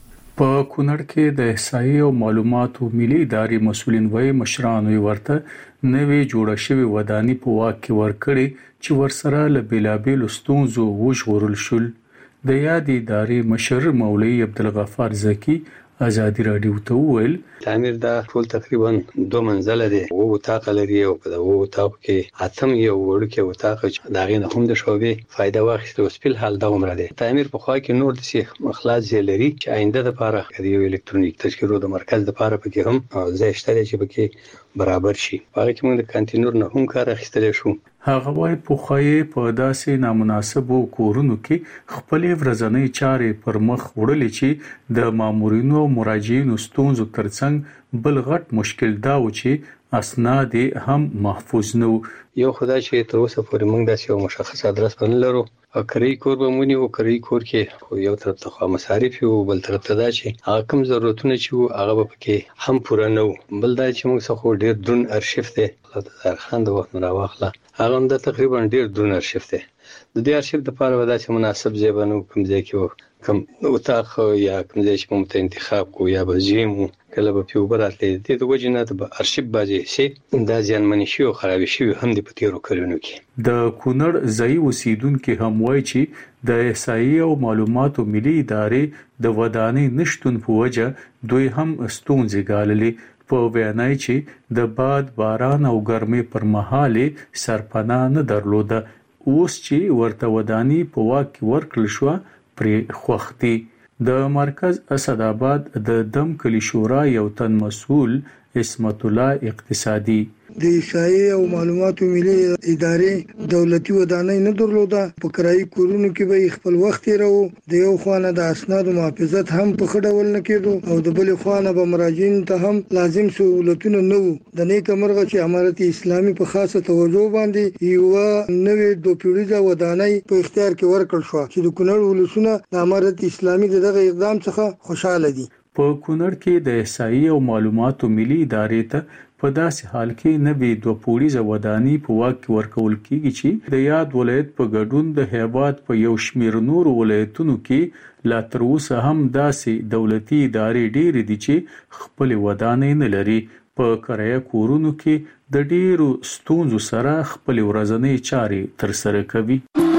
په کونړ کې د احصایې او معلوماتو ملي ادارې مسولین وایي مشرانو ورته نوې جوړه شوې ودانۍ په واک کې ورکړي چې ورسره له بیلابیل ستونزو وژغورل شول. د یادې ادارې مشر مولوي عبدالغفار زکی ازادي رادیو ته وویل تعمیر دا ټول تقریبا دوه منزله دي او وطاق لري او په دغه وطاق کې اتم یو وړوکی وطاق چې دا غینه هم د شوبې فائدہ واخیسته او سپیل حال دا عمره دي. تعمیر په خوا کې نور د سیخ مخلاص لري چې آینده لپاره د یو الکترونیک تذکرو د مرکز لپاره پکې هم ځای شته چې پکې برابر شي. هغه کې موږ د کانتینر نه هم کار اخیستل شو. هغه وايي په خوای په داسې نامناسبو کورونو کې خپل ورځنی چارې پر مخ وړلې چې د مامورینو او مراجعینو ستونزو ترڅنګ بل غټ مشکل دا و چې اسناد هم محفوظ نه وو. یو خدای چې تر اوسه پورې موږ داسې یو مشخص ادرس باندې لرو. کری کور به مونږ یو کری کور کې خو یو طرف ته مصارف او بل طرف ته دا چې هغه کوم ضرورتونه چې هغه به پکې هم پوره نه وو. بل دا چې موږ څخه ډیر درن ارشیف دی د خان د وخت نه واخله هغه هم د تقریبا ډیر درن ارشیف دی. د دې ارشیف لپاره ودا چې مناسب ځای باندې کوم ځای کې کوم وطاق یا کوم ځای چې موږ ته انتخاب کو یا به زیمو کله به پیو براتلې د دې وجه نه د ارشیف باندې سي دا ځان منی شي او خراب شي هم د پتیرو کلونو کې. د کونړ ځای اوسیدونکو هم وایي چې د احصایې او معلوماتو ملي ادارې د ودانۍ نشټون په وجه دوی هم ستونزې ګاللې. په وینای چې د باد باران او ګرمۍ پر مهال سرپناه نه درلوده. اوس چې ورته ودانۍ په واک کې ورکړل شو پرې خوختي. د مرکز اسداباد د دم کلی شورا یو تن مسؤل اسمت الله اقتصادي د احصایې او معلوماتو ملي ادارې دولتي ودانۍ نه درلوده. په کرایي کورونو کې به خپل وخت تیرو. د یو خوانه د اسنادو محافظت هم په خډول نه کېدو او د بل خوانه به مراجعین ته هم لازم سہولتونه نه وو. د نیک مرغه چې امارت اسلامي په خاصه توجه باندې یو نوې دوه پیړیزه ودانۍ په اختیار کې ورکړل شو چې د کونړ ولسونه د امارت اسلامي دغه اقدام څخه خوشاله دي. په کونړ کې د احصایې او معلوماتو ملي ادارې ته په داسې حال کې نوې دوه پوړیزه ودانۍ په واک کې ورکول کیږي چې د یاد ولایت په ګډون د هیواد په یو شمېر نور ولایتونو کې لا تر اوسه هم داسې دولتي ادارې ډېرې دي چې خپل ودانۍ نه لري. په کرایه کورونو کې د ډېرو ستونزو سره خپل ورځنی چارې تر سره کوي.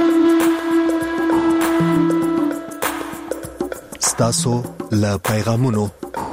ستاسو له پیغامونو.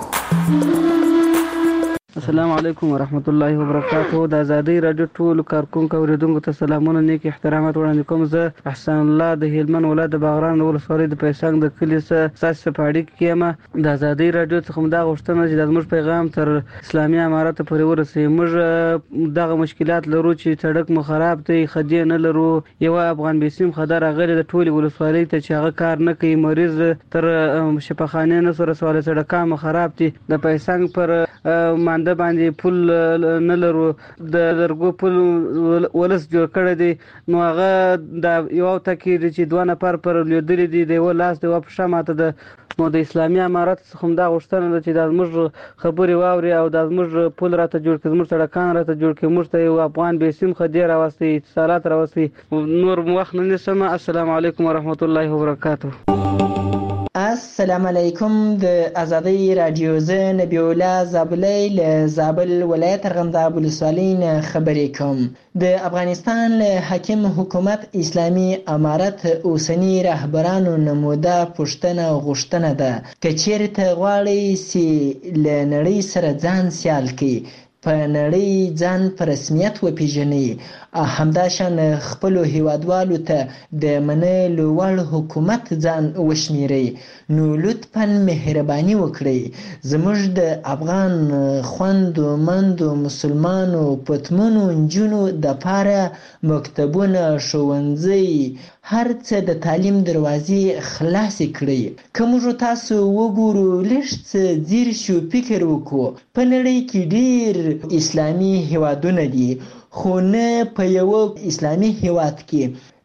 السلام علیکم ورحمت الله وبرکاته. د ازادي رادیو ټول کارکونکو اوریدونکو ته سلامونه نیک احترامات وړاندې کوم. زه احسان الله د هلمند ولایت د باغران ولسوالۍ د پیسنګ د کلی څخه ساسه پاړی کېما. د ازادي رادیو څخه موږ غوښتنه چې د موږ پیغام تر اسلامي امارات پورې ورسوي. موږ دغه مشکلات لرو چې سړک مو خراب دی، خدي نه لرو. یو افغان بیسیم خدای راغلی د ټولي ولسوالۍ ته چې هغه کار نه کوي. مریض تر شفاخانه نه سره سوال سړک مو خراب دي. د پیسنګ پر مانده باندې پل نه لرو. د درګو پل ولس جوړ کړی دی نو هغه د یو تکیر چې دوه نفر پر لیدل دي د ولاس د وپښه ماته د نو د اسلامي امارات څخه دا غوښتنه ده چې د موږ خبري واوري او د موږ پل راته جوړ کړي، موږ سړکان راته جوړ کړي، موږ ته یو افغان بیسیم خدای راوستي، اتصالات راوستي. نور وخت نه نسم. السلام علیکم ورحمت الله وبرکاته. السلام علیکم. د ازادي رادیو زه نبی الله زابلی له زابل ولایت ارغنداب ولسوالۍ نه خبرې کوم. د افغانستان له حاکم حکومت اسلامي امارت اوسنی رهبرانو نموده پښتنه غوښتنه ده که چیرته غواړي چې له نړۍ سره ځان سیال کړي، په نړۍ ځان په رسمیت وپیژني، همداشان خپلو هیوادوالو ته د منلو وړ حکومت ځان وشمیري، نو لطفاً مهرباني وکړئ زموږ د افغان خوندو مندو مسلمانو پتمنو نجونو د پاره مکتبونه، ښوونځي، هر څه د تعلیم دروازې خلاصې کړئ. که موږ تاسو وګورو لږ څه ځیر شو فکر وکړو، په نړۍ کې ډیر اسلامي هیوادونه دي خو نه په یو اسلامي هیواد کې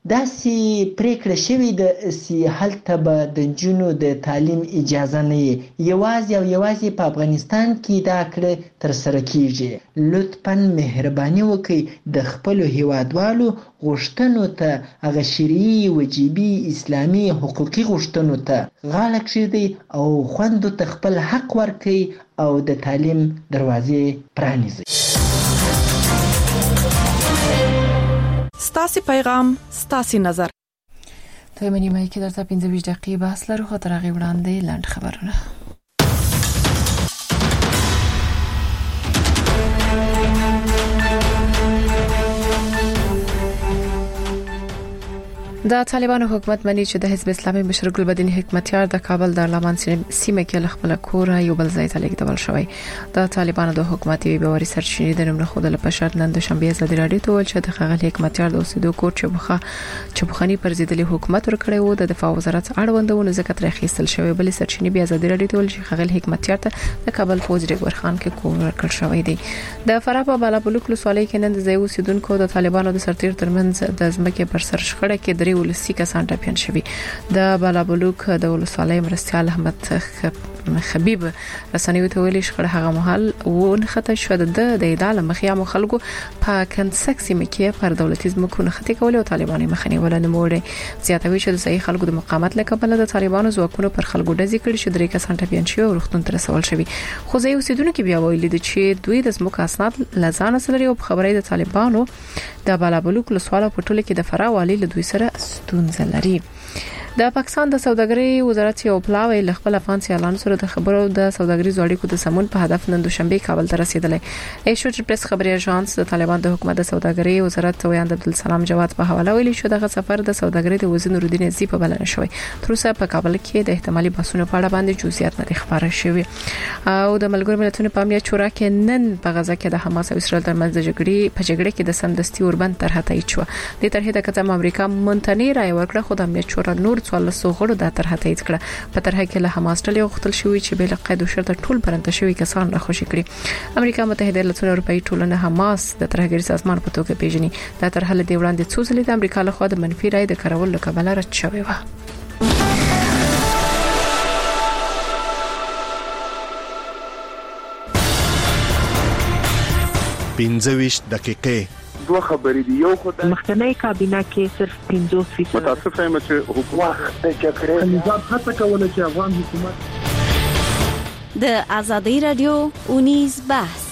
داسې پریکړه شوې ده چې هلته به د نجونو د تعلیم اجازه نه وي. یوازې او یوازې په افغانستان کې دا کړه ترسره کیږي. لطفاً مهرباني وکړئ د خپلو هیوادوالو غوښتنو ته، هغه شرعي، وجیبي، اسلامي، حقوقي غوښتنو ته غاړه کېږدئ او خویندو ته خپل حق ورکړئ او د تعلیم دروازې پرانیزئ. ستاسو پیغام، ستاسو نظر. ته منی مې کې درته پنځه ویشت دقیقې بحث لرو، خو تر هغه وړاندې لاند خبرونه. د طالبانو حکومت مني چې د حزب اسلامي مشر ګلبدین حکمتیار د کابل د لمن سیمه کې له خپل کور یو بل ځای ته لیږدول شوی. د طالبانو د حکومت یوه باوري سرچینې د نوم خود له پښات نن د شنبه ازادي راډیو ته ول چې د خغل حکمتیار د اوسېدو کور چې بخه چې بخنی پر ضد حکومت ورکړی وو د دفاع وزارت اړوندونه ذکر ترخیصل شوی. بل سرچینې بیا ازادي راډیو ته ول چې خغل حکمتیار ته د کابل فوج ډګر خان کې کور ورکړ شوی دی. د فراه په بالابلوک لسوالۍ کې نن د ځای اوسیدونکو د طالبانو د سرتیر ترمنځ د ځمکې پر سر شخړه کې درې ولسی کسان ټاپین شوي. د بالابلوک د ولسوالۍ مرستيال احمد خبيب رسنیو ته ویلي شخړه هغه محل ونخته شو د د ادعا مخیا مخلکو په کنسک سیمه کې پر دولتي ځمکو نخته کول او طالبانو مخنی ولنه موړي زیاتوي چې د صحیح خلکو د مقاومت لکبل د طالبانو ځواکونو پر خلکو ډزې کړي چې درې کسان ټاپین شوي او رښتون تر رسول شوي. خو ځای اوسیدونکو بیا ویلي چې دوی د ځمکو اسناد لزان سره او خبرې د طالبانو د بالابلوک لسواله په ټوله کې د فراه والی له دوی سره ستونزه لري. د پاکستان د سوداګرۍ وزارت یو پلاوی ل خپل افغان سیالانو سره د خبرو د سوداګریزو اړیکو د سمون په هدف نن دوشنبه کابل ته رسیدلې. ایشوټ پریس خبري اژانس د طالبان د حکومت د سوداګرۍ وزارت ویاند عبدالسلام جواد په حواله ویلي شو دغه سفر د سوداګرۍ د وزیر نورالدین عزیزی په بلنه شوی. تر اوسه په کابل کې د احتمالي بحثونو په اړه باندې جزئیات نه ښکاره شوی. او د ملګرو ملتونو په امنیت شورا کې نن په غزا کې د حماس او اسرائیل ترمنځ د جګړې په جګړه کې د سمدستي اوربند طرحه تایید شو. د طرحه د کتم امریکا مونتنی رای ورکړه خو د امنیت شورا نور څوارلس غړو د طرحه تایید کړه. په طرحه کې له حماس ډلې غوښتل شوی چې بل قید او شرط ټول پرنده شوی کسان راخوشي کړي. امریکا متحده ایالاتونو اروپאי ټولنه حماس د ترهګری سازمان په توګه پیژني. د طرحه له دی وړاندې څو ځلې د امریکا له خوا د منفي رای د کارولو کبله رد شوی و. پنځه ویشت دقیقې دوه خبرې دی. یو خدای مخکنی کابینه کې صرف پنځوس فیصد متاسفه یم چې حکومت د جګړې نظام هڅه کوله چې افغان حکومت د ازادي رادیو اونیز بحث.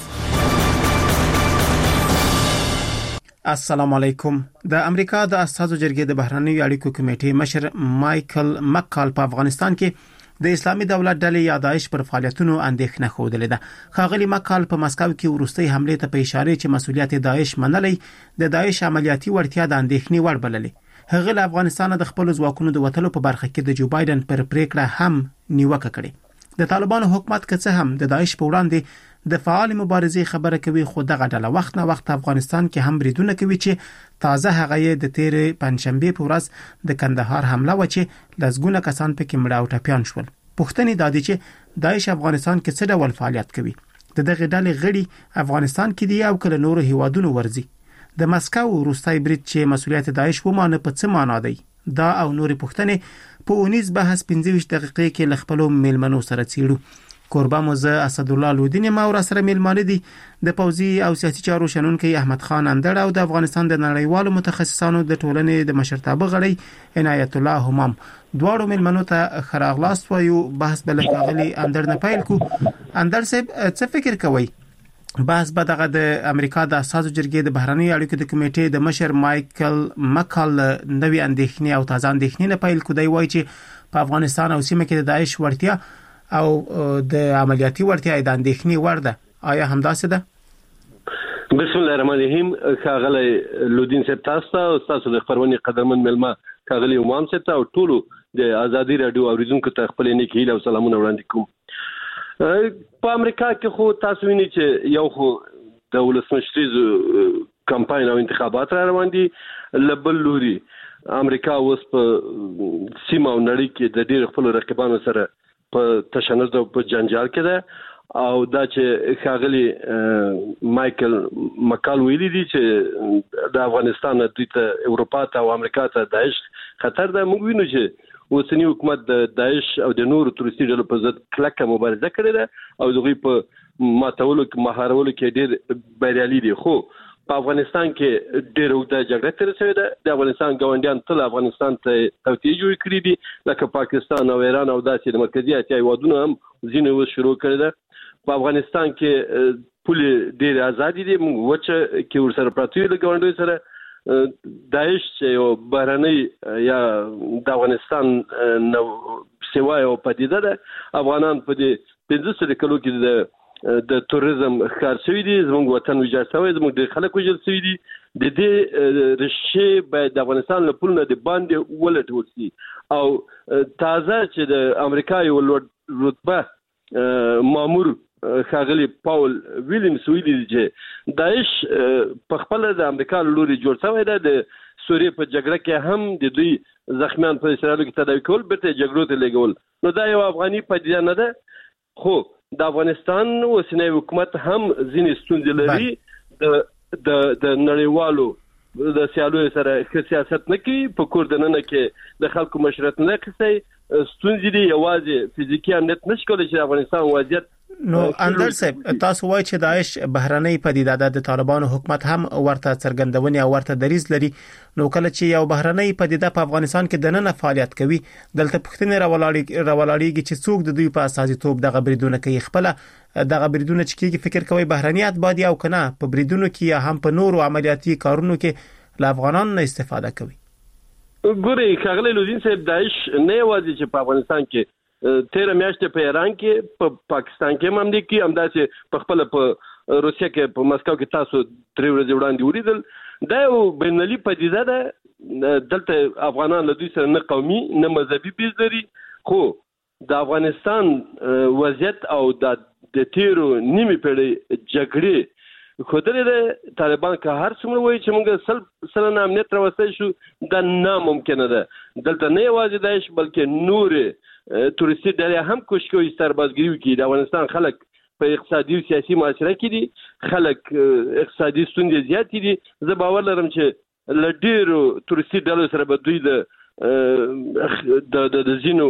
السلام علیکم. د امریکا د اساسو جرګې د بهرنیو اړیکو کمیټې مشر مایکل مکال په افغانستان کې د اسلامي دولت ډلې یا داعش پر فعالیتونو اندېښنه خوده ده. خاغلی مکال په مسکو کې ورستۍ حمله ته په اشاره چې مسولیت داعش منلې د داعش عملیاتي وړتیا د اندېښنې وړ بللې. هغه له افغانستان د خپل ځواکونو د وټلو په برخه کې د جو بایدن پر پریکړه هم نیوکه کړې. د طالبانو حکومت که هم د داعش په وړاندې د فعال مبارزې خبره کوي، خو دغه ډله وخت نه وخت افغانستان کې هم بریدونه کوي چې تازه هغه د تیرې پنځشنبه په ورځ د کندهار حمله و چې لزګونه کسان پکې مړه او ټپيان شول. پښتني دادی چې داعش افغانستان کې څه ډول فعالیت کوي. د دغه ډلې غړي افغانستان کې دی او کله نور هیوادونو ورزي. د مسکو روسي برید چې مسولیت داعش ومانه په څه معنا دی؟ دا او نور پښتني په اونیز بحث پنځه ویشت دقیقې کې ل خپل میلمنو سره چیړو. قربا موزه اسد الله لودین ما ور سره میلمانه دي د پوزي او سیاسي چارو شنونکي احمد خان اندړ او د افغانستان د نړیوالو متخصصانو د ټولنې د مشرتابه غړي عنایت الله همام. دواړو میلمنو ته خراغلاست وایو. بحث بل غلي اندړ نه پایل کو. اندړ صاحب څه فکر کوي؟ بحث به دغه د امریکا د اساسو جرګې د بهرنیو اړیکو د کمیټې د مشر مایکل مکال نوې اندېښنې او تازه اندېښنې نه پایل کو. دی وایي چې په افغانستان او سیمه کې د داعش ورتیا او د عملیاتي ورتیا د اندېښنې ورده. آیا همداسې ده؟ بسم الله الرحمن الرحیم. خاغلی لودین صاحب تاسو او تاسو د خبرونې قدرمن ملما خاغلی امام صاحب او ټولو د ازادي رادیو اوریدونکو ته خپل نیک هیله او سلامونه وړاندې کوم. په امریکا کې خو تاسو وینئ چې یو خو د ولسمشریز کمپاین او انتخابات را روان دي، لبل لوري امریکا اوس په سیمه او نړۍ کې د ډېر خپل رقیبانو سره په تشنج او په جنجال کې ده او دا چې خاغلی مايكل مکال ویلي دي چې د افغانستان د اروپا ته او امریکا ته داعش خطر ده. موږ وینو چې اوسنی حکومت د داعش او د نورو تروریستي ډلو په ضد کلکه مبارزه کړې ده او دغه په ماتولو کې مهارولو کې ډېر بریالي دي. خو په افغانستان کې ډېر وخت جګړه تیر شوې ده. د افغانستان ګاونډیان تل افغانستان ته توطئه جوړ کړې دي لکه پاکستان او ایران او داسې د مرکزی اسیا هیوادونو هم ځینې و شروع کړی ده. په افغانستان کې پولې ډېر آزادي دي. موږ وچه کې ورسره پراته یو د ګاونډیو سره داعش چې یو بهرنۍ یا د افغانستان نو سیوا یو پدیده ده. افغانان په دې پنځه سلو کلو کې د د توریزم ښکار شوی دي. زموږ وطن ویجاړ شوی، زموږ ډېر خلک وژل شوي دي. د دې ریښې باید د افغانستان له پولو نه د باندې ولټول شي او تازه چې د امریکا یو لوړ رتبه مامور خاغلی پاول ویلیمز ویلي چې داعش په خپل د امریکا لوري جوړ شوی دی. د سوریې په جګړه کې هم د دوی زخمیان په اسرائیل کې تداوي کول بیرته جګړو ته لګول. نو دا یو افغاني پدیده نه ده. خو د افغانستان اوسنی حکومت هم ځینې ستونزې لري. د د د نړیوالو د سیالو سره ښه سیاست نه کوي. په کور دننه کې د خلکو مشورت نه کوي. ستونزې دي یوازې فزیکي امنیت نشي کولی چې افغانستان وضعیت. نو اندر صاحب تاسو وایي چې داعش بهرنۍ پدیده ده، د طالبانو حکومت هم ورته څرګندونې او ورته دریځ لري. نو کله چې یو بهرنۍ پدیده په افغانستان کې د نن فعالیت کوي، دلته پښتنې راولاړي راولاړيږي چې څوک د دوی په اساسيتوب دغه بریدونه کوي. خپل دغه بریدونه چې کیږي فکر کوي بهرنیات باندې او کنه په بریدونو کې یا هم په نورو عملیاتي کارونو کې له افغانانو نه استفاده کوي. ګوري خغلی لودین صاحب داعش نه یوازې چې په افغانستان کې تیر میاشتې په ایران کې په پا پاکستان کې هم دي کې همداسې په خپل په روسیا کې په مسکو کې تاسو درې ورځې وړاندې ولیدل. دا یو بینالي پدیده ده. دلته افغانان له دوی سره نه قومي نه مذهبي بیز لري. خو د افغانستان وضعیت او د د تیرو نیمه پیړۍ جګړې خودره د طالبان که هر څومره وایي چې موږ سل سلنه امنیت راوستي شو دا ناممکن ده. دلته نه یوازې داعش بلکې نور تورستي ډلې هم کوشش کوي سربازګري وکړي. د افغانستان خلک په اقتصادي او سیاسي معاشره کې دي. خلک اقتصادي ستونزې زیات دي. زه باور لرم چې ل ډیرو تورستي ډلو سره به دوی د د د زینو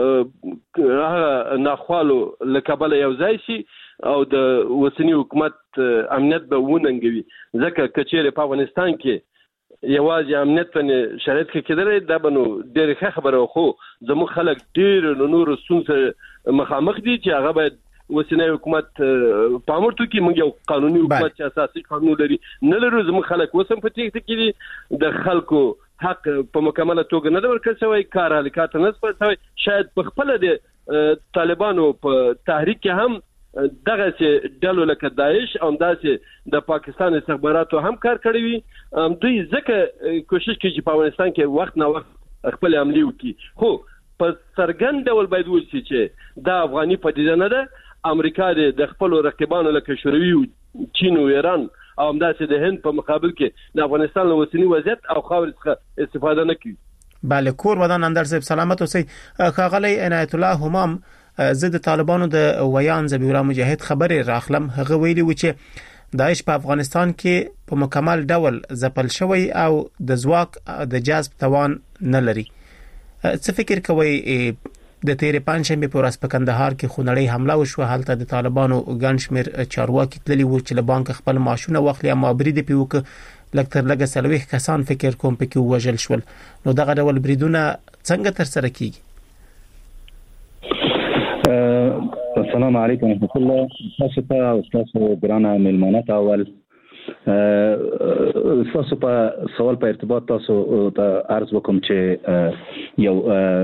هغه ناخوالو لکبل یو ځای شي او د وسنی حکومت امنیت به وننګوي. ځکه کچېره په افغانستان کې یوازې امنیت باندې شرایط کې کېدل دا بنو ډېر ښه خبره. خو زموږ خلک ډېر نور ستونزې مخامخ دي چې هغه باید وسنی حکومت پامور تو کې موږ یو قانوني حکومت چې اساسي قانون لري نه لرو. زموږ خلک وسم په تیښته کې دي. د خلکو حق په مکمله توګه نه ورکړل شوی. کار حرکت نه سپارل. شاید په خپل د طالبانو په تحریک کې هم دغه چې ډلو لکه داعش او داسې د پاکستان استخباراتو هم کار کړی وي. دوی ځکه کوشش کوي چې په افغانستان کې وخت نه وخت خپل عملی وکړي. خو په څرګند ډول باید وشي چې دا افغاني پدیده نه ده. امریکا د خپل رقیبانو لکه شوروي او چین او ایران او همداسې د هند په مقابل کې د افغانستان له وسنی وضعیت او خاور څخه استفاده نه کوي. بله کور ودان اندر صاحب سلامت اوسئ. خاغلی عنایت الله همام زه د طالبانو د ویان ذبیح مجاهد خبرې راخلم. هغه ویلي و چې داعش په افغانستان کې په مکمل ډول ځپل شوی او د ځواک د جذب توان نه لري. څه فکر کوئ د تیرې پنځشنبه په ورځ په کندهار کې خونړۍ حمله وشوه؟ هلته د طالبانو ګڼ شمېر چارواکي تللي وو چې له بانک خپل معاشونه واخلي اما برید پې وکړه. لږ تر لږه څلوېښت کسان فکر کوم پکې ووژل شول. نو دغه ډول بریدونه څنګه ترسره کیږي؟ السلام علیکم ورحمۃ اللہ. تاسو ته او تاسو ګرانه مېلمانه ته اول تاسو په سوال په ارتباط تاسو ته عرض وکم چې یو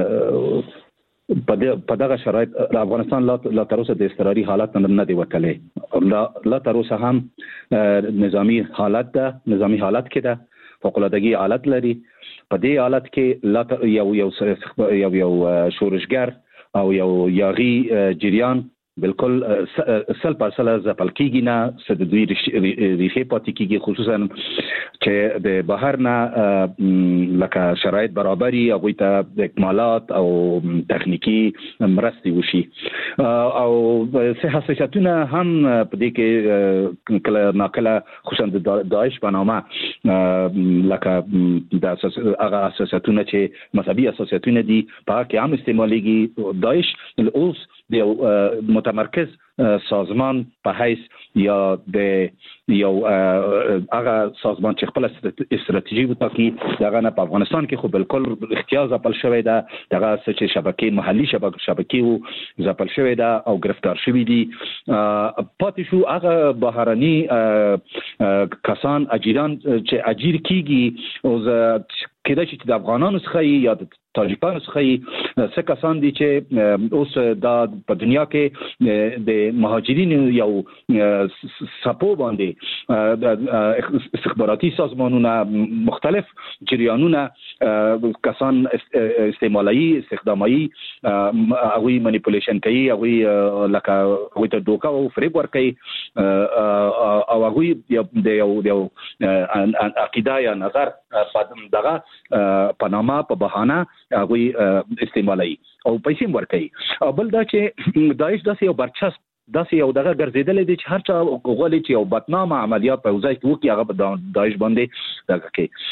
په دغه شرایط افغانستان لا تر اوسه د استقراري حالت نه دی وتلی. لا تر اوسه هم نظامی حالت ده، نظامی حالت کې ده، فوق العادګي حالت لري. په دې حالت کې لا یو یو یو یو شورشګر او یو یاغي جریان بالکل سل پر سل ځپل کیږي نه څه د دوی ریښې پاتې کیږي، خصوصا چې د بهر نه لکه شرایط برابري هغوی ته د اکمالات او تخنیکی مرستې وشي او څه حساسیتونه هم په دې کې کله ناکله خصوصا د داعش په نامه لکه د هغه اساساتونه چې مذهبي اساساتونه دي په هغه کې هم استعمالېږي. داعش اوس د متمرکز سازمان په حیث یا د یو هغه سازمان چې خپل استراتیژي وټاکي دغه نه په افغانستان کې خو بالکل اختیار ځپل شوی ده، دغه چې شبکې محلي شبکې وو ځپل شوی ده او گرفتار شوی دي. پاتې شو هغه بهرني کسان اجیران چې اجیر کیږي او کېدای شي چې د افغانانو څخه یا د تاجکانو څخه څه کسان دي چې اوس د په دنیا کې د مهاجرینو یو سپو باندې استخباراتي سازمانونه مختلف جریانونه کسان استعمالي استخدامي هغوی منیپولیشن کوي، هغوی لکه هغوی ته دوکه او فریب ورکوي او هغوی د یو عقیده یا نظر دغه په نامه په بهانه هغوی استعمالي او پیسې ورکوي. او بل دا چې داعش داسې یو برچسب داسې یو دغه ګرځېدلی دی چې هر چا غواړي چې یو بدنامه عملیات په یو ځای کې وکړي، هغه په داعش باندې دغه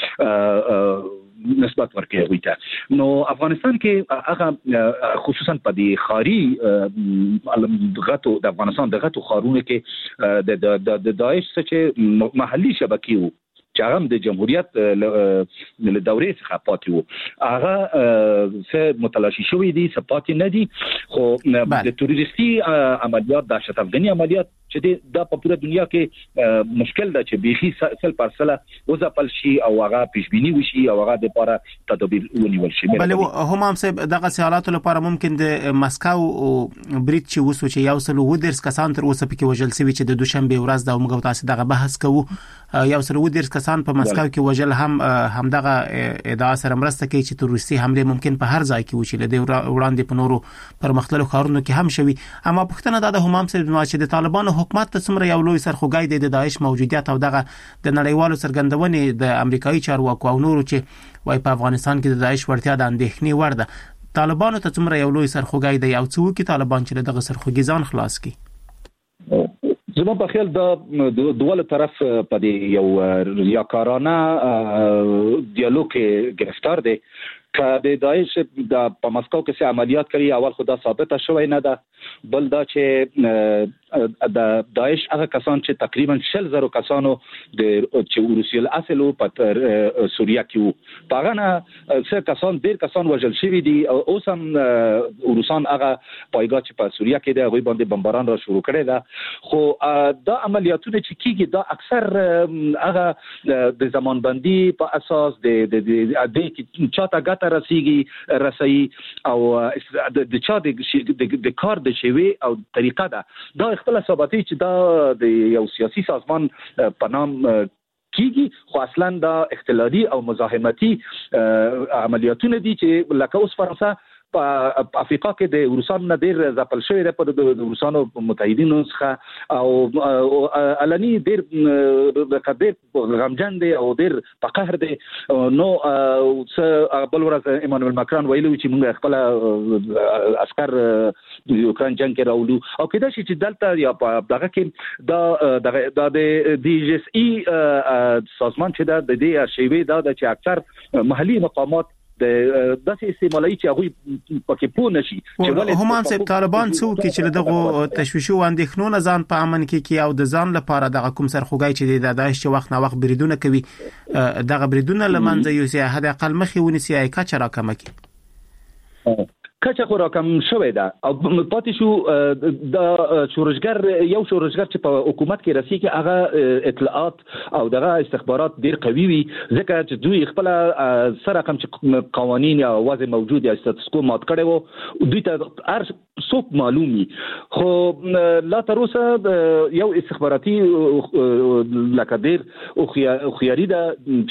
کې نسبت ورکوي هغوی ته. نو افغانستان کې هغه خصوصا په دې ښاري غټو د افغانستان د غټو ښارونو کې د داعش څه چې محلي شبکې وو چې هغه د جمهوریت له دورې څخه پاتې وو، هغه څه متلاشي شوي دي، څه پاتې نه دي. خو د تروریستي عملیات دهشت افغاني عملیات چې دا په پوره دنیا کې مشکل ده چې بیخي سل پر سل وځپل شي او هغه پیشبینی وشي او هغه د لپاره تدابیر ونیول شي. بلې هم هم صاحب دغه سیالاتو لپاره ممکن د مسکو برید چې وسو چې یو سل ودرس کسان تر اوسه پکې وژل شوي چې د دوشنبه ورځ د موږ تاسو دغه بحث کوو، یو سل ودرس کسان په مسکو کې وژل هم همدغه ادعا سره مرسته کوي چې تروریستي حمله ممکن په هر ځای کې وشي، لدې وړاندې په نورو پرمختللو ښارونو کې هم شوي. اما پښتنه دا د هم هم صاحب چې د طالبانو حکومت ته څومره یو لوی سرخوږی دی د داعش موجودیت او دغه د نړیوالو څرګندونې د امریکایي چارواکو او نورو چې وای په افغانستان کې د داعش ورتیا د اندېښنې وړ ده، طالبانو ته څومره یو لوی سرخوږی دی او څه وکړي طالبان چې دغه سرخوږي ځان خلاص کړي؟ زما په خیال دا دوله طرف په دې یو ریاکارانه دیالوګ کې گرفتار دی. که د داعش د په مسکو کې څه عملیات کوي اول خو دا ثابته شوی نه ده، بل دا چې د داعش هغه کسان چې تقریبا شل زره کسانو د چې روسي الاصل په سوریه کې وو په هغه نه څه کسان ډیر کسان وژل شوي دي. اوس هم روسان هغه پایګاه چې په سوریه کې دی هغوی باندې بمباران را شروع کړی ده. خو دا عملیاتونه چې کیږي دا اکثر هغه د زمانبندي په اساس د د چاته ګټه رسیږي رسي او د چا د کار د شوی او طریقه ده دا خپل ثابتي چې دا د یو سیاسي سازمان په نام کیږي، خو اصلا دا اختلالي او مزاحمتي عملیاتونه دي چې لکه اوس فرانسه په افریقا کې د روسانو نه ډیر ځپل شوی دی په د روسانو متحدینو څخه او علني ډیر ډیر غمجن دی او ډیر په قهر دی. نو بل ورځ ایمانوئل ماکرون ویلو چې موږ خپل عسكر د یوکرين جنگ کې راولو او کېدای شي چې دلته یا په دغه کې د د دی جی اس ای سازمان چې د دې شیوه دا چې اکثر محلي مقامات د داسې استعمالي چې هغه پکې پوه نشي چې هم هم صاحب طالبان څو کې چې دغه تشویشو اندېښنو ځان په امن کې کې او د ځان لپاره دغه کوم سرخوږی چې د داعش وخت نه وخت بریدونه کوي دغه بریدونه لمنځه یوسي حد اقل مخې ونیسي ای کچ راکمه کی کچه خو راکم شوی ده او پاتې شو د شورشګر یو شورشګر چې په حکومت کې رسیږي هغه اطلاعات او دغه استخبارات ډیر قوي وي ځکه چې دوی خپل سره کوم چې قوانين یا وضع موجود یا ستاتس کو مات کړي وو دوی ته هر څوک معلومي خو لا تر اوسه یو استخباراتي لکه ډیر او خياري ده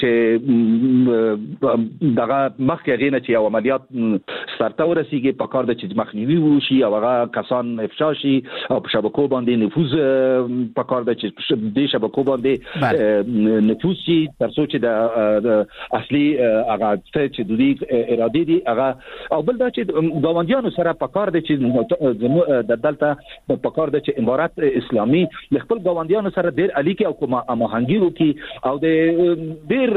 چې دغه مخکې غینه چې یو عملیات سرته ورسیږي په کار د چې مخنیوي وشي او هغه کسان افشا شي او په شبکو باندې نفوذ په کار د چې د شبکو باندې نفوذ شي تر څو چې د اصلي هغه چې د دې اراده دي هغه او بل دا چې ګاونډیانو سره په کار د چې د دلته په کار د چې امارات اسلامي خپل ګاونډیانو سره ډیر اړیکې او کومه هماهنګي وکړي او د ډیر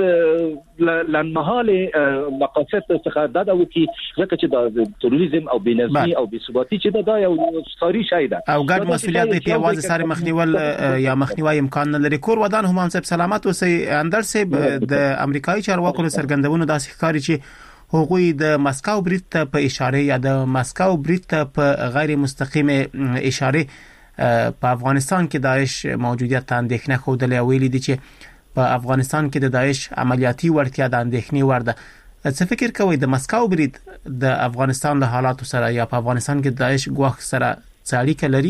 لنمحاله مقاصد څخه دا د وکي ځکه چې د تروریزم او بنظمي او بثباتي چې دا یو ستاري شای ده او ګډ مسولیت دی په واځ سره مخنیول یا مخنیوي امکان نه لري کور ودان هم صاحب سلامت اوسئ اندر صاحب د امریکایي چارواکو سرګندونو داسې ښکاري چې هغوی د مسکو برید ته په اشاره یا د مسکو برید ته په غیر مستقیم اشاره په افغانستان کې داعش موجودیت ته اندېښنه خوده ویلي دي چې په افغانستان کې د داعش عملیاتي وړتیا د اندېښنې وړ ده. څه فکر کوئ د مسکو برید د افغانستان له حالاتو سره یا په افغانستان کې د داعش ګواښ سره څه اړیکه لري؟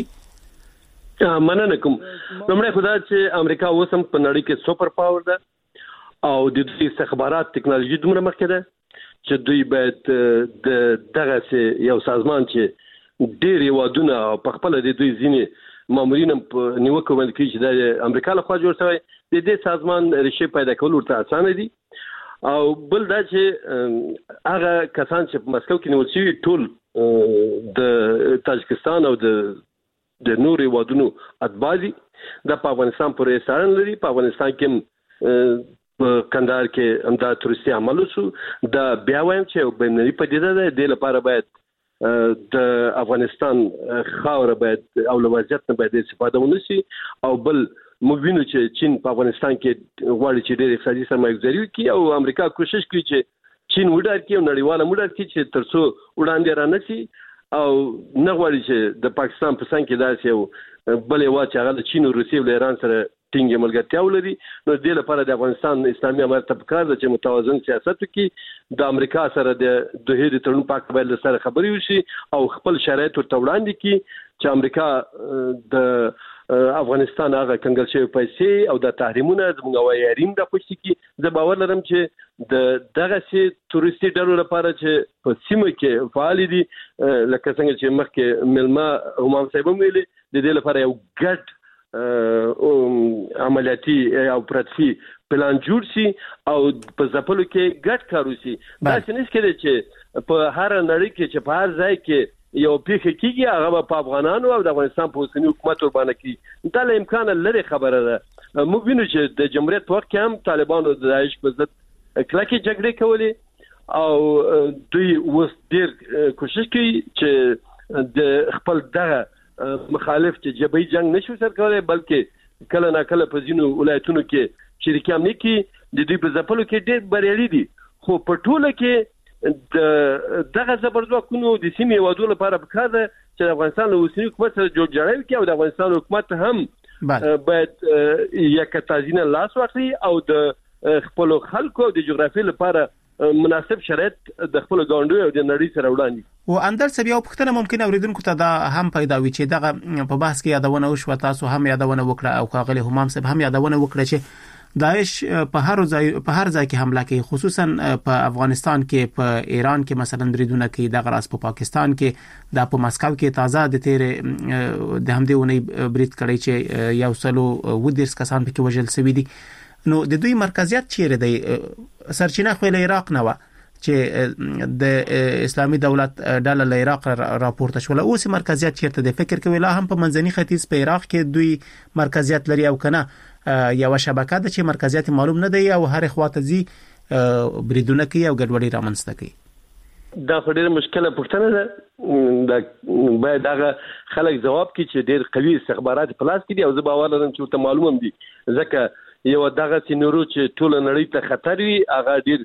مننه کوم. لومړی خو دا چې امریکا اوس هم په نړۍ کې سوپر پاور ده او د دوی استخبارات ټکنالوژي دومره مخکې ده چې دوی باید د دغه یو سازمان چې ډېر هیوادونه په خپل د دوی ځینې مامورین په نیوکه باندې کوي چې د امریکا لخوا جوړ شوی د دې سازمان ریښې پیدا کول ورته اسانه دي او بل دا چې هغه کسان چې په مسکو کې نیول شوي ټول د تاجکستان او د د نور هیوادونو اتباع دي د افغانستان پورې سارن لري په افغانستان کې په کندهار کې همدا تروریستي عمل وشو دا بیا وایم چې بینالمللي پدیده ده د لپاره باید د افغانستان خاوره باید او لوازیت نه باید استفاده ونشي او بل موږ وینو چې چین په افغانستان کې غواړي چې ډېر اقتصادي سرمایه‌ګذاري وکړي او امریکا کوشش کوي چې چین وډار کړي او نړیواله وډار کړي چې ترڅو وړاندې رانشي او نه غواړي چې د پاکستان په څنګ کې داسې یو بل یو چې هغه د چین او روسیې له ایران سره ټینګه ملګرتیا ولري نو د دې لپاره د افغانستان اسلامي امارت په کار ده چې متوازن سیاست وکړي د امریکا سره د دوه د تړون په اړه سره خبري وشي او خپل شرایط ورته وړاندې کړي چې امریکا د افغانستان هغه کنګل شوی پیسې او د تحریمونو زموږ هوایي حریم د خوشي کې زه باور لرم چې د دغه سي تورستي ډلو لپاره چې په سیمه کې فعال دي لکه څنګه چې مخکې ملما همام صاحب ویلي د دې لپاره یو ګډ عملیاتي او پراتفي پلان جوړ شي او په ځپلو کې ګډ کار وشي دا څه نشي کېدای چې په هر نړۍ کې چې په هر ځای کې یو پیښه کیږي هغه په افغانانو او د افغانستان په اوسنی حکومت ورباندې کی دا له امکان لري خبره ده. موږ وینو چې د جمهوریت وخت کې هم طالبانو د داعش په ضد کلکې جګړې کولې او دوی اوس ډېر کوشش کوي چې د خپل دغه مخالف چې جبهي جنگ نشو سر کولای بلکې کله نه کله په ځینو ولایتونو کې شریکان نه کی د دوی په ځپلو کې ډېر بریالي دي خو په ټوله کې د دغه زبردستونو د سیمې وادو لپاره په کار ده چې افغانستان له اوسنی حکومت سره جوړ جوړوي کې او د افغانستان حکومت هم باید یک تازینه لاس واخلي او د خپل خلکو د جغرافي لپاره مناسب شرایط د خپل ګاونډي او د نړۍ سره وړاندې و اندر څه بیا پښتنه ممکن اوریدونکو ته دا هم پیدا وي چې دغه په بحث کې یادونه وشو تاسو هم یادونه وکړه او کاغلی همام صاحب هم یادونه وکړه چې داعش په هر ځای په هر ځای کې حمله کوي خصوصا په افغانستان کې په ایران کې مثلا بریدونه کوي د غراس په پاکستان کې د په مسکو کې تازه د تیر د همدې ونی برید کړی چې یو سلو ودیرس کسان پکې وژل شوی دي نو د دوی مرکزیت چیرې دی سرچینه خو له عراق نه و چې د اسلامي دولت ډله له عراق راپورته شو اوس مرکزیت چیرته دی فکر کوي لا هم په منځني ختیځ په عراق کې دوی مرکزیت لري او کنه یو شبکه ده چې مرکزیت معلوم نه دی او هر خواته زی بریدونه کوي او ګډوډي رامنځته کوي دا ډېر مشکله پوښتنه ده دا باید هغه خلک جواب کړي چې ډېر قوي استخبارات په لاس کې دي او زه باور لرم چې ته معلوم دي ځکه یو دغه سينورو چې ټول نړۍ ته خطر وي هغه ډېر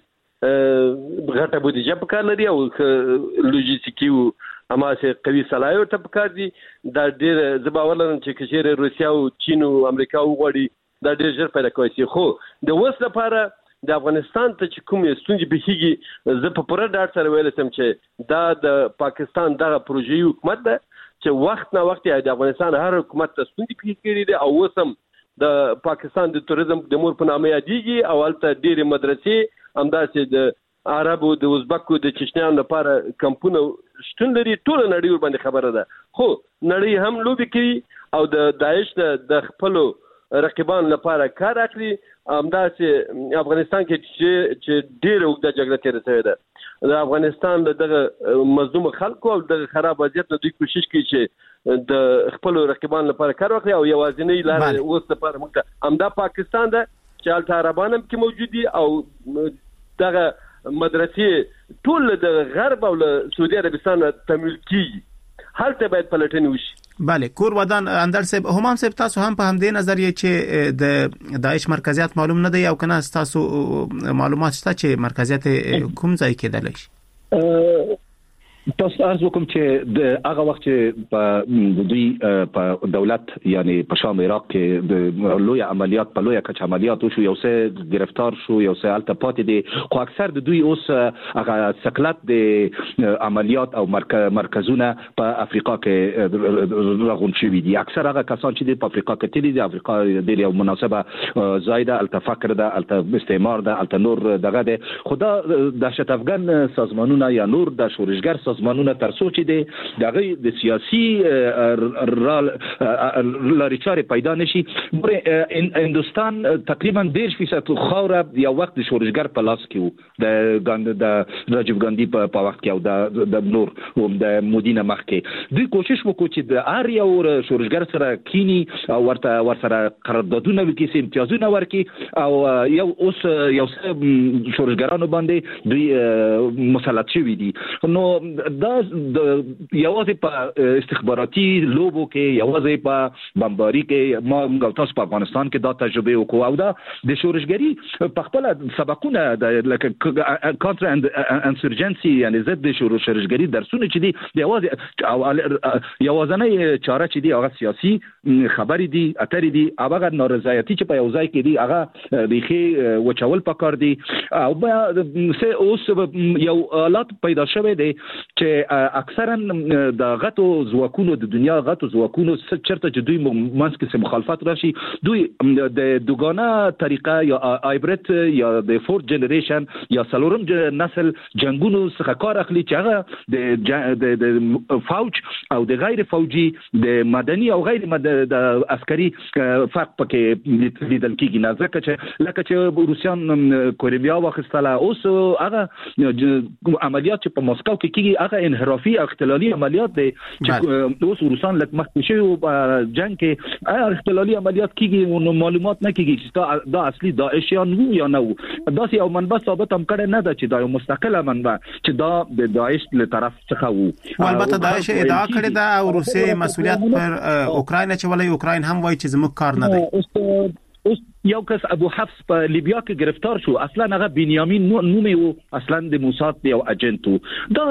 غټه بودیجه په کار لري او لوجستیکي او اماسه قوي صلاحیت په کار دي دا ډېر زباور لرم چې کشیر روسیا او چین او امریکا وغوړي دا ډېر ژر پیدا کوي خو د وس لپاره د افغانستان ته چې کوم ستونزې بهيږي زه په پوره ډاډ سره ویل سم چې دا د پاکستان دغه پروژې حکومت ده چې وخت نه وخت د افغانستان هر حکومت ته ستونزې پیښ کړي دي او وسم د پاکستان د توریزم د مور په نامه یادېږي او هلته ډېرې مدرسې همداسې د عربو د ازبکو د چشنیانو لپاره کمپونه شتون لري. ټوله نړۍ ورباندې خبره ده، خو نړۍ هم لوبې کوي او د داعش د خپلو رقیبانو لپاره کار اخلي. همداسې افغانستان کې چې چې ډېره اوږده جګړه تېره شوې ده، د افغانستان د دغه مظلوم خلکو او دغه خراب وضعیت نه دوی کوشش کوي چې د خپلو رقیبانو لپاره کار وکړي او یوازینۍ لاره اوس لپاره موږ ته همدا پاکستان ده چې هلته عربان هم کې موجود دي او دغه مدرسې ټول د غرب او له سعودي عربستان تمویل کیږي. هلته باید پلټنې وشي. بله کور ودان اندر صاحب همام صاحب تاسو هم په همدې نظریه چې د داعش مرکزیت معلوم نه دی او کنه تاسو معلومات شته چې مرکزیت کوم ځای کې کېدلی شي؟ تاسو ارزو کوم چې د هغه وخت چې په دوی په دولت یعنی په شام عراق کې د لوی عملیات په لوی کچ عملیات شو، یو څه گرفتار شو، یو څه الته پاتې دي، خو اکثر د دوی اوس هغه سکلت د عملیات او مرکزونه په افریقا کې راغون شوي دي. اکثر هغه کسان چې په افریقا کې تللي دي، افریقا د یو مناسبه زایده الته فقر ده، الته استعمار ده، الته نور دغه ده. خدا دهشت افغان سازمانونه یا نور د شورشګر سازمانونه تر څو چې د دغه د سیاسي لارې چارې پیدا نشي. هندوستان تقریبا ډېر فیصد خوره یو وخت د شورشګر په لاس کې و، د ګاند د راجیو ګاندي په وخت کې او د نور هم د مودي نه مخکې دوی کوشش وکړو چې د هر یو شورشګر سره کینی او ورته ورسره قراردادونه وکړي، امتیازونه ورکړي او یو اوس یو څه شورشګرانو باندې دوی مسلط شوي دي. نو دا د یوازې په استخباراتي لوبو کې، یوازې په بمباري کې ما موږ تاسو په افغانستان کې دا تجربه وکړو او دا د شورشګري په خپل سبقونه د لکه کانتر انسرجنسي یعنی ضد د شورشګري درسونه چې دي یوازې یوازنۍ چاره چې دي هغه سیاسي خبرې دي، اترې دي، هغه نارضایتي چې په یو ځای کې دي هغه بيخي وچول پکار دي او اوس یو حالت پیدا شوی دی چې اکثرا د غټو ځواکونو د دنیا غټو ځواکونو چرته چې دوی منځ کې مخالفت راشي، دوی د دوګانه طریقه یا هایبرید یا د فورث جنریشن یا سلورم نسل جنگونو څخه کار اخلي چې هغه د فوج او د غیر فوجي د مدني او غیر د عسکري فرق پکې لیدل کېږي. نه ځکه چې لکه چې روسیان کوریا واخیستله، اوس هغه عملیات چې په مسکو کې کېږي هغه انحرافي اختلالي عملیات دي چې اوس روسان لکه مخکې شوی په جنگ کې هغه اختلالي عملیات کېږي نو معلومات نه کېږي چې دا اصلي داعشیان وو یا نه وو. داسې یو منبع ثابت هم کړی نه ده چې دا یو مستقله منبع چې دا د داعش له طرف څخه وو. البته داعش ادعا کړې ده او روسیې مسؤلیت پر اوکراین چولای، اوکراین هم وایي چې زموږ کار نه دی. اوس یو کس ابو حفص په لیبیا کې گرفتار شو، اصلا هغه بنیامین نومي وو، اصلا د موساد یو اجنټ وو.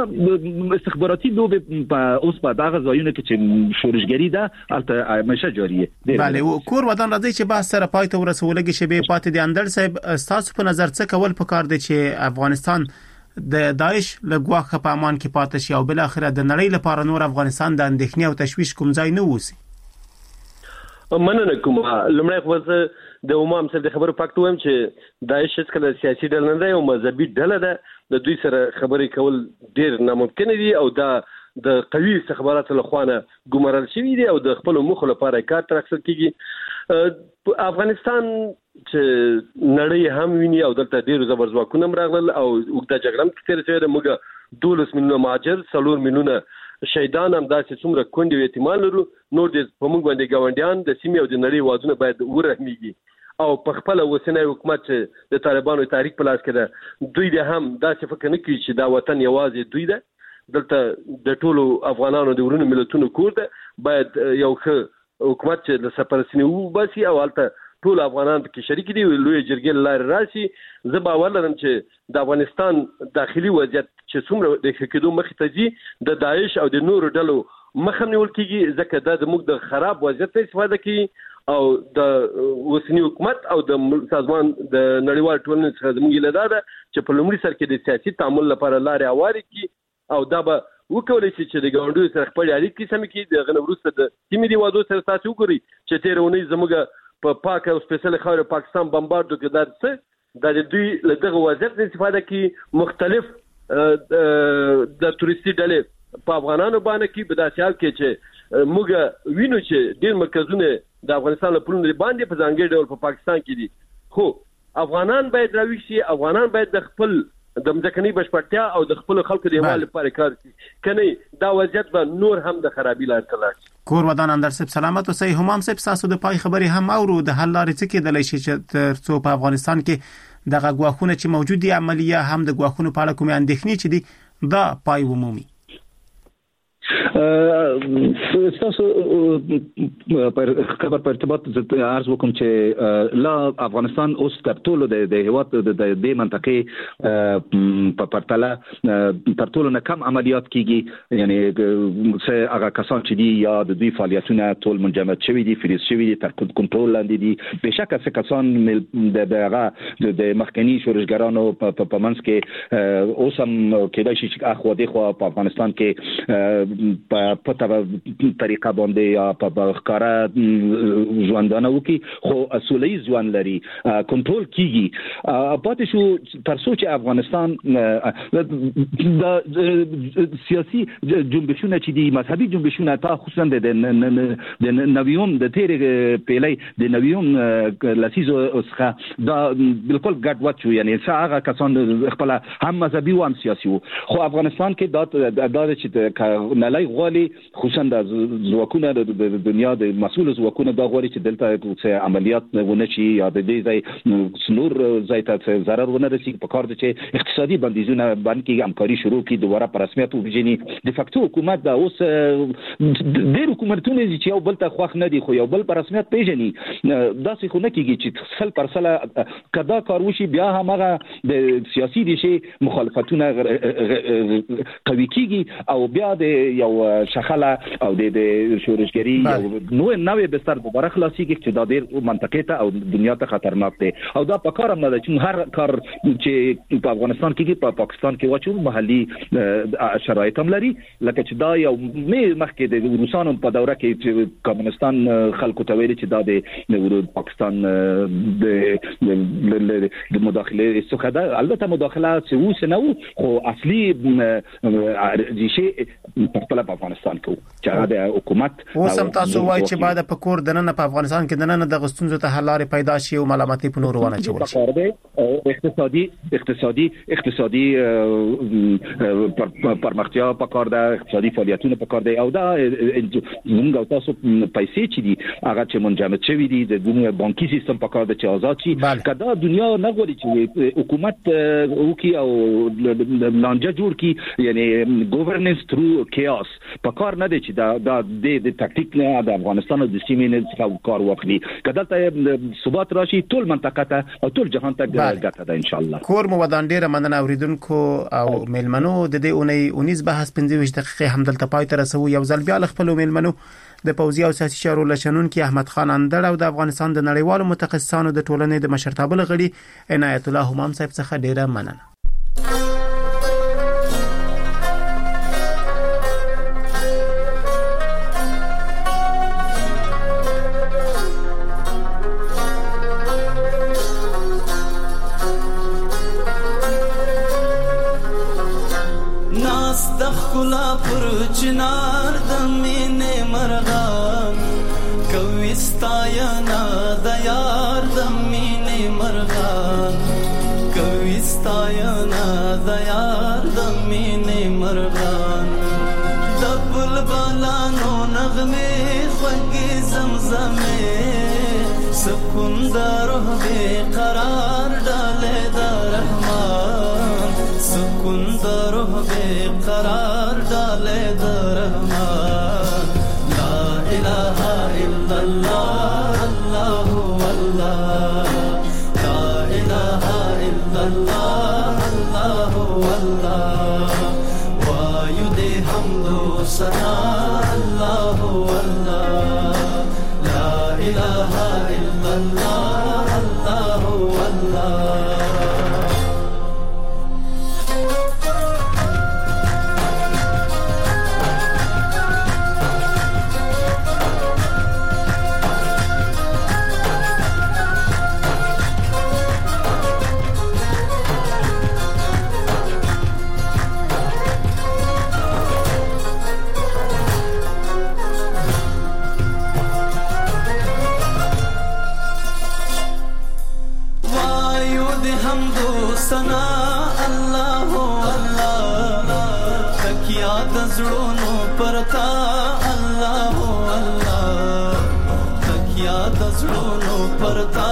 دا استخباراتي لوب په اوس په دغه ځایونو کې چې شورشګری ده البته همیشه جاری دی. بله کور ودان راځي چې بحث سره پای ته ورسولګي شی به پاتې دي. اندر صاحب تاسو په نظر څه کول پکار دي چې افغانستان د داعش له ګواښه په امان کې پاتې شي او بل اخره د نړۍ لپاره نور افغانستان د اندېښنې او تشویش کوم ځای نه ووسی؟ مننه کوم. لمړی خو د امام سره د خبرو پکټ وایم چې داعش څخه سیاسي ډله نه دی او مذهبي ډله ده. د دوی سره خبرې کول ډیر ناممکن دي او دا د قوي استخباراتو له خوا نه ګمارل شوي دي او د خپل مخ لپاره کار تر اخر کیږي. افغانستان چې نړۍ هم ویني او دلته ډیر زبر ځواکونه راغلل او وګړه جګړه هم تیر شوی د موږ دولس میلیونه مهاجر، څلور میلیونه شهیدان هم داسې څومره کونډې او یتیمان لرو. نور د په موږ باندې ګاونډیان د سیمې او د نړۍ وادونه باید ورحمیږي او په خپل اوسنۍ حکومت چې د طالبانو تحریک په لاس کې ده دوی د هم داسې فکر نه کوي چې دا وطن یوازې دوی ده. دلته د ټولو افغانانو د ورونو ملتونو کور ده. باید یو ښه حکومت چې د سپارښتنې وباسي او هلته ټول افغانان پکې شریک دي، لوی جرګې له لارې راشي. زه باور لرم چې د افغانستان داخلي وضعیت چې څومره د ښه کېدو مخې ته ځي د داعش او د نورو ډلو مخه نیول کېږي، ځکه دا زموږ د خراب وضعیت ته استفاده کوي او د اوسني حکومت او د سازمان د نړیوال ټولنې څخه زموږ هیله دا ده چې په لومړي سر کې د سیاسي تعامل لپاره لارې هوارې کړي او دا به وکولای شي چې د ګاونډیو سره خپل اړیکې سم کړي د غنوروسته د سیمې دی وادو سره تاسو وګورئ چې تیرونی زموږ په پاک او سپیشل خاور پاکستان بمباردو کې درڅ د دوی له دغه وضعیت استفاده کې مختلف د توريستي ډلې په افغانانو باندې کې په داسې حال کې چې موږ وینو چې ډېر مرکزونه د افغانستان له پلونو باندې په ځانګړي ډول په پاکستان کې دي خو افغانان باید راوي شي افغانان باید د خپل د مځکني بشپړتیا او د خپل خلکو د حوالې لپاره کار کوي کني دا وضعیت به نور هم د خرابي لار ته لاړ کور ودان اندر سب سلامت او صحیح همام سب ساسو د پای خبري هم اورو د حل لارې څه کېدلی شي چې تر څو په افغانستان کې دغه غواخونه چې موجود دي عملیه هم د غواخونو په اړه کومه اندېښنې چې دي دا پای ومومي تاسو پر خبر په ارتباط د عرض وکم چې لا افغانستان اوس تر ټولو د د هیواد د د منطقې په پرتله تر ټولو نه کم عملیات کیږي یعنی څه هغه کسان چې دي یا د دوی فعالیتونه ټول منجمد شوی دي فریز شوی دي تر کنټرول لاندې دي بهشکه څه کسان د دغه د مخکنی شورشګرانو په منځ کې اوس هم کېدای شي چې اخو د خو په افغانستان کې په پټه طریقه باندې یا په ښکارا ژوندانه وکي خو اصولي ځوان لري کنټرول کیږي پاتې شو تر څو چې افغانستان د سیاسي جنبشونه چې دي مذهبي جنبشونه تا خصوصا د د نویوم د تیر پیلې د نویوم لسیزو څخه دا بالکل ګډ وډ شو یعنی هغه کسان خپل هم مذهبي او هم سیاسي خو افغانستان کې دا د چې نلای غالي خصوصا د ځواکونو د دنیا د مسؤل ځواکونو دا غواړي چې دلته څه عملیات ونه شي یا د دې ځای نور ځای ته ضرر ونه رسي په کار دي چې اقتصادي بندیزونه باندې همکاري شروع کړي دوباره پر رسمیت وبجني د فاکتو حکومت دا اوس د حکومتونو چې یو بل ته خوښ نه دي خو یو بل پر رسمیت پیژني دا څه خو نه کیږي چې خپل پرسله کدا کار وشي بیا همغه د سیاسي دي شي مخالفتونه قوي کیږي او بیا د یو شخله او د شورشګری یو نو نوې بستر دوباره خلاصيږي چې دا ډېر منطقه ته او دنیا ته خطرناک دی او دا په کار هم نه ده چې هر کار چې په افغانستان کې په پاکستان کې واچو محلي شرایط هم لري لکه چې دا یو مخکې د روسانو په دوره کې چې کمونستان خلکو ته ویل چې دا د پاکستان د مداخله څخه ده البته مداخله څه وسه نه خو اصلي ریشه په افغانستان کې چې د حکومت اوس هم تاسو وایي چې بعد په کور دننه په افغانستان کې دننه د غستونزو ته حل لارې پیدا شي او ملامتي په نور ونه چول شي اقتصادي اقتصادي اقتصادي پرمختیا په کار ده اقتصادي فعالیتونه په کار ده او دا موږ تاسو پیسې چې دي هغه چې منجمد شوی دي د دنیا بانکي سیستم په کار ده چې آزاد شي کدا دنیا نه غواړي چې حکومت وکي او لانجه جوړ کی یعنی ګورننس تھرو کیاس په کار نه دی چې دا د د تاکتیک نه د افغانستان د سیمې نه څخه کار واخلي کله ته ثبات راشي ټول منطقه ته او ټول جهان ته ګټه ده ان شاء الله کور مو ودان ډیره مننه اوریدونکو او میلمنو د دې اونۍ اونیز بحث پنځه ویشت دقیقې هم دلته پای ته رسو یو ځل بیا خپل میلمنو د پوزي او سیاسي چارو لشنون کې احمد خان اندړ او د افغانستان د نړیوالو متخصصانو د ټولنې د مشرتابه غړي عنایت الله همام صاحب څخه ډیره مننه چنار د مینې مرغان کوي ستاینا د یار د مینې مرغان کوي ستاینا د یار د مینې مرغان د بلبلانو نغمې خوږې زمزمې سکون د روح بے قرار ډالې د رحمان سکون د روح بے قرار ډالې د رحمان لا اله الا الله الله الله لا اله الا الله الله الله وایو دې حمد و ثنا الله الله لا اله الا الله الله الله زړونو پرتا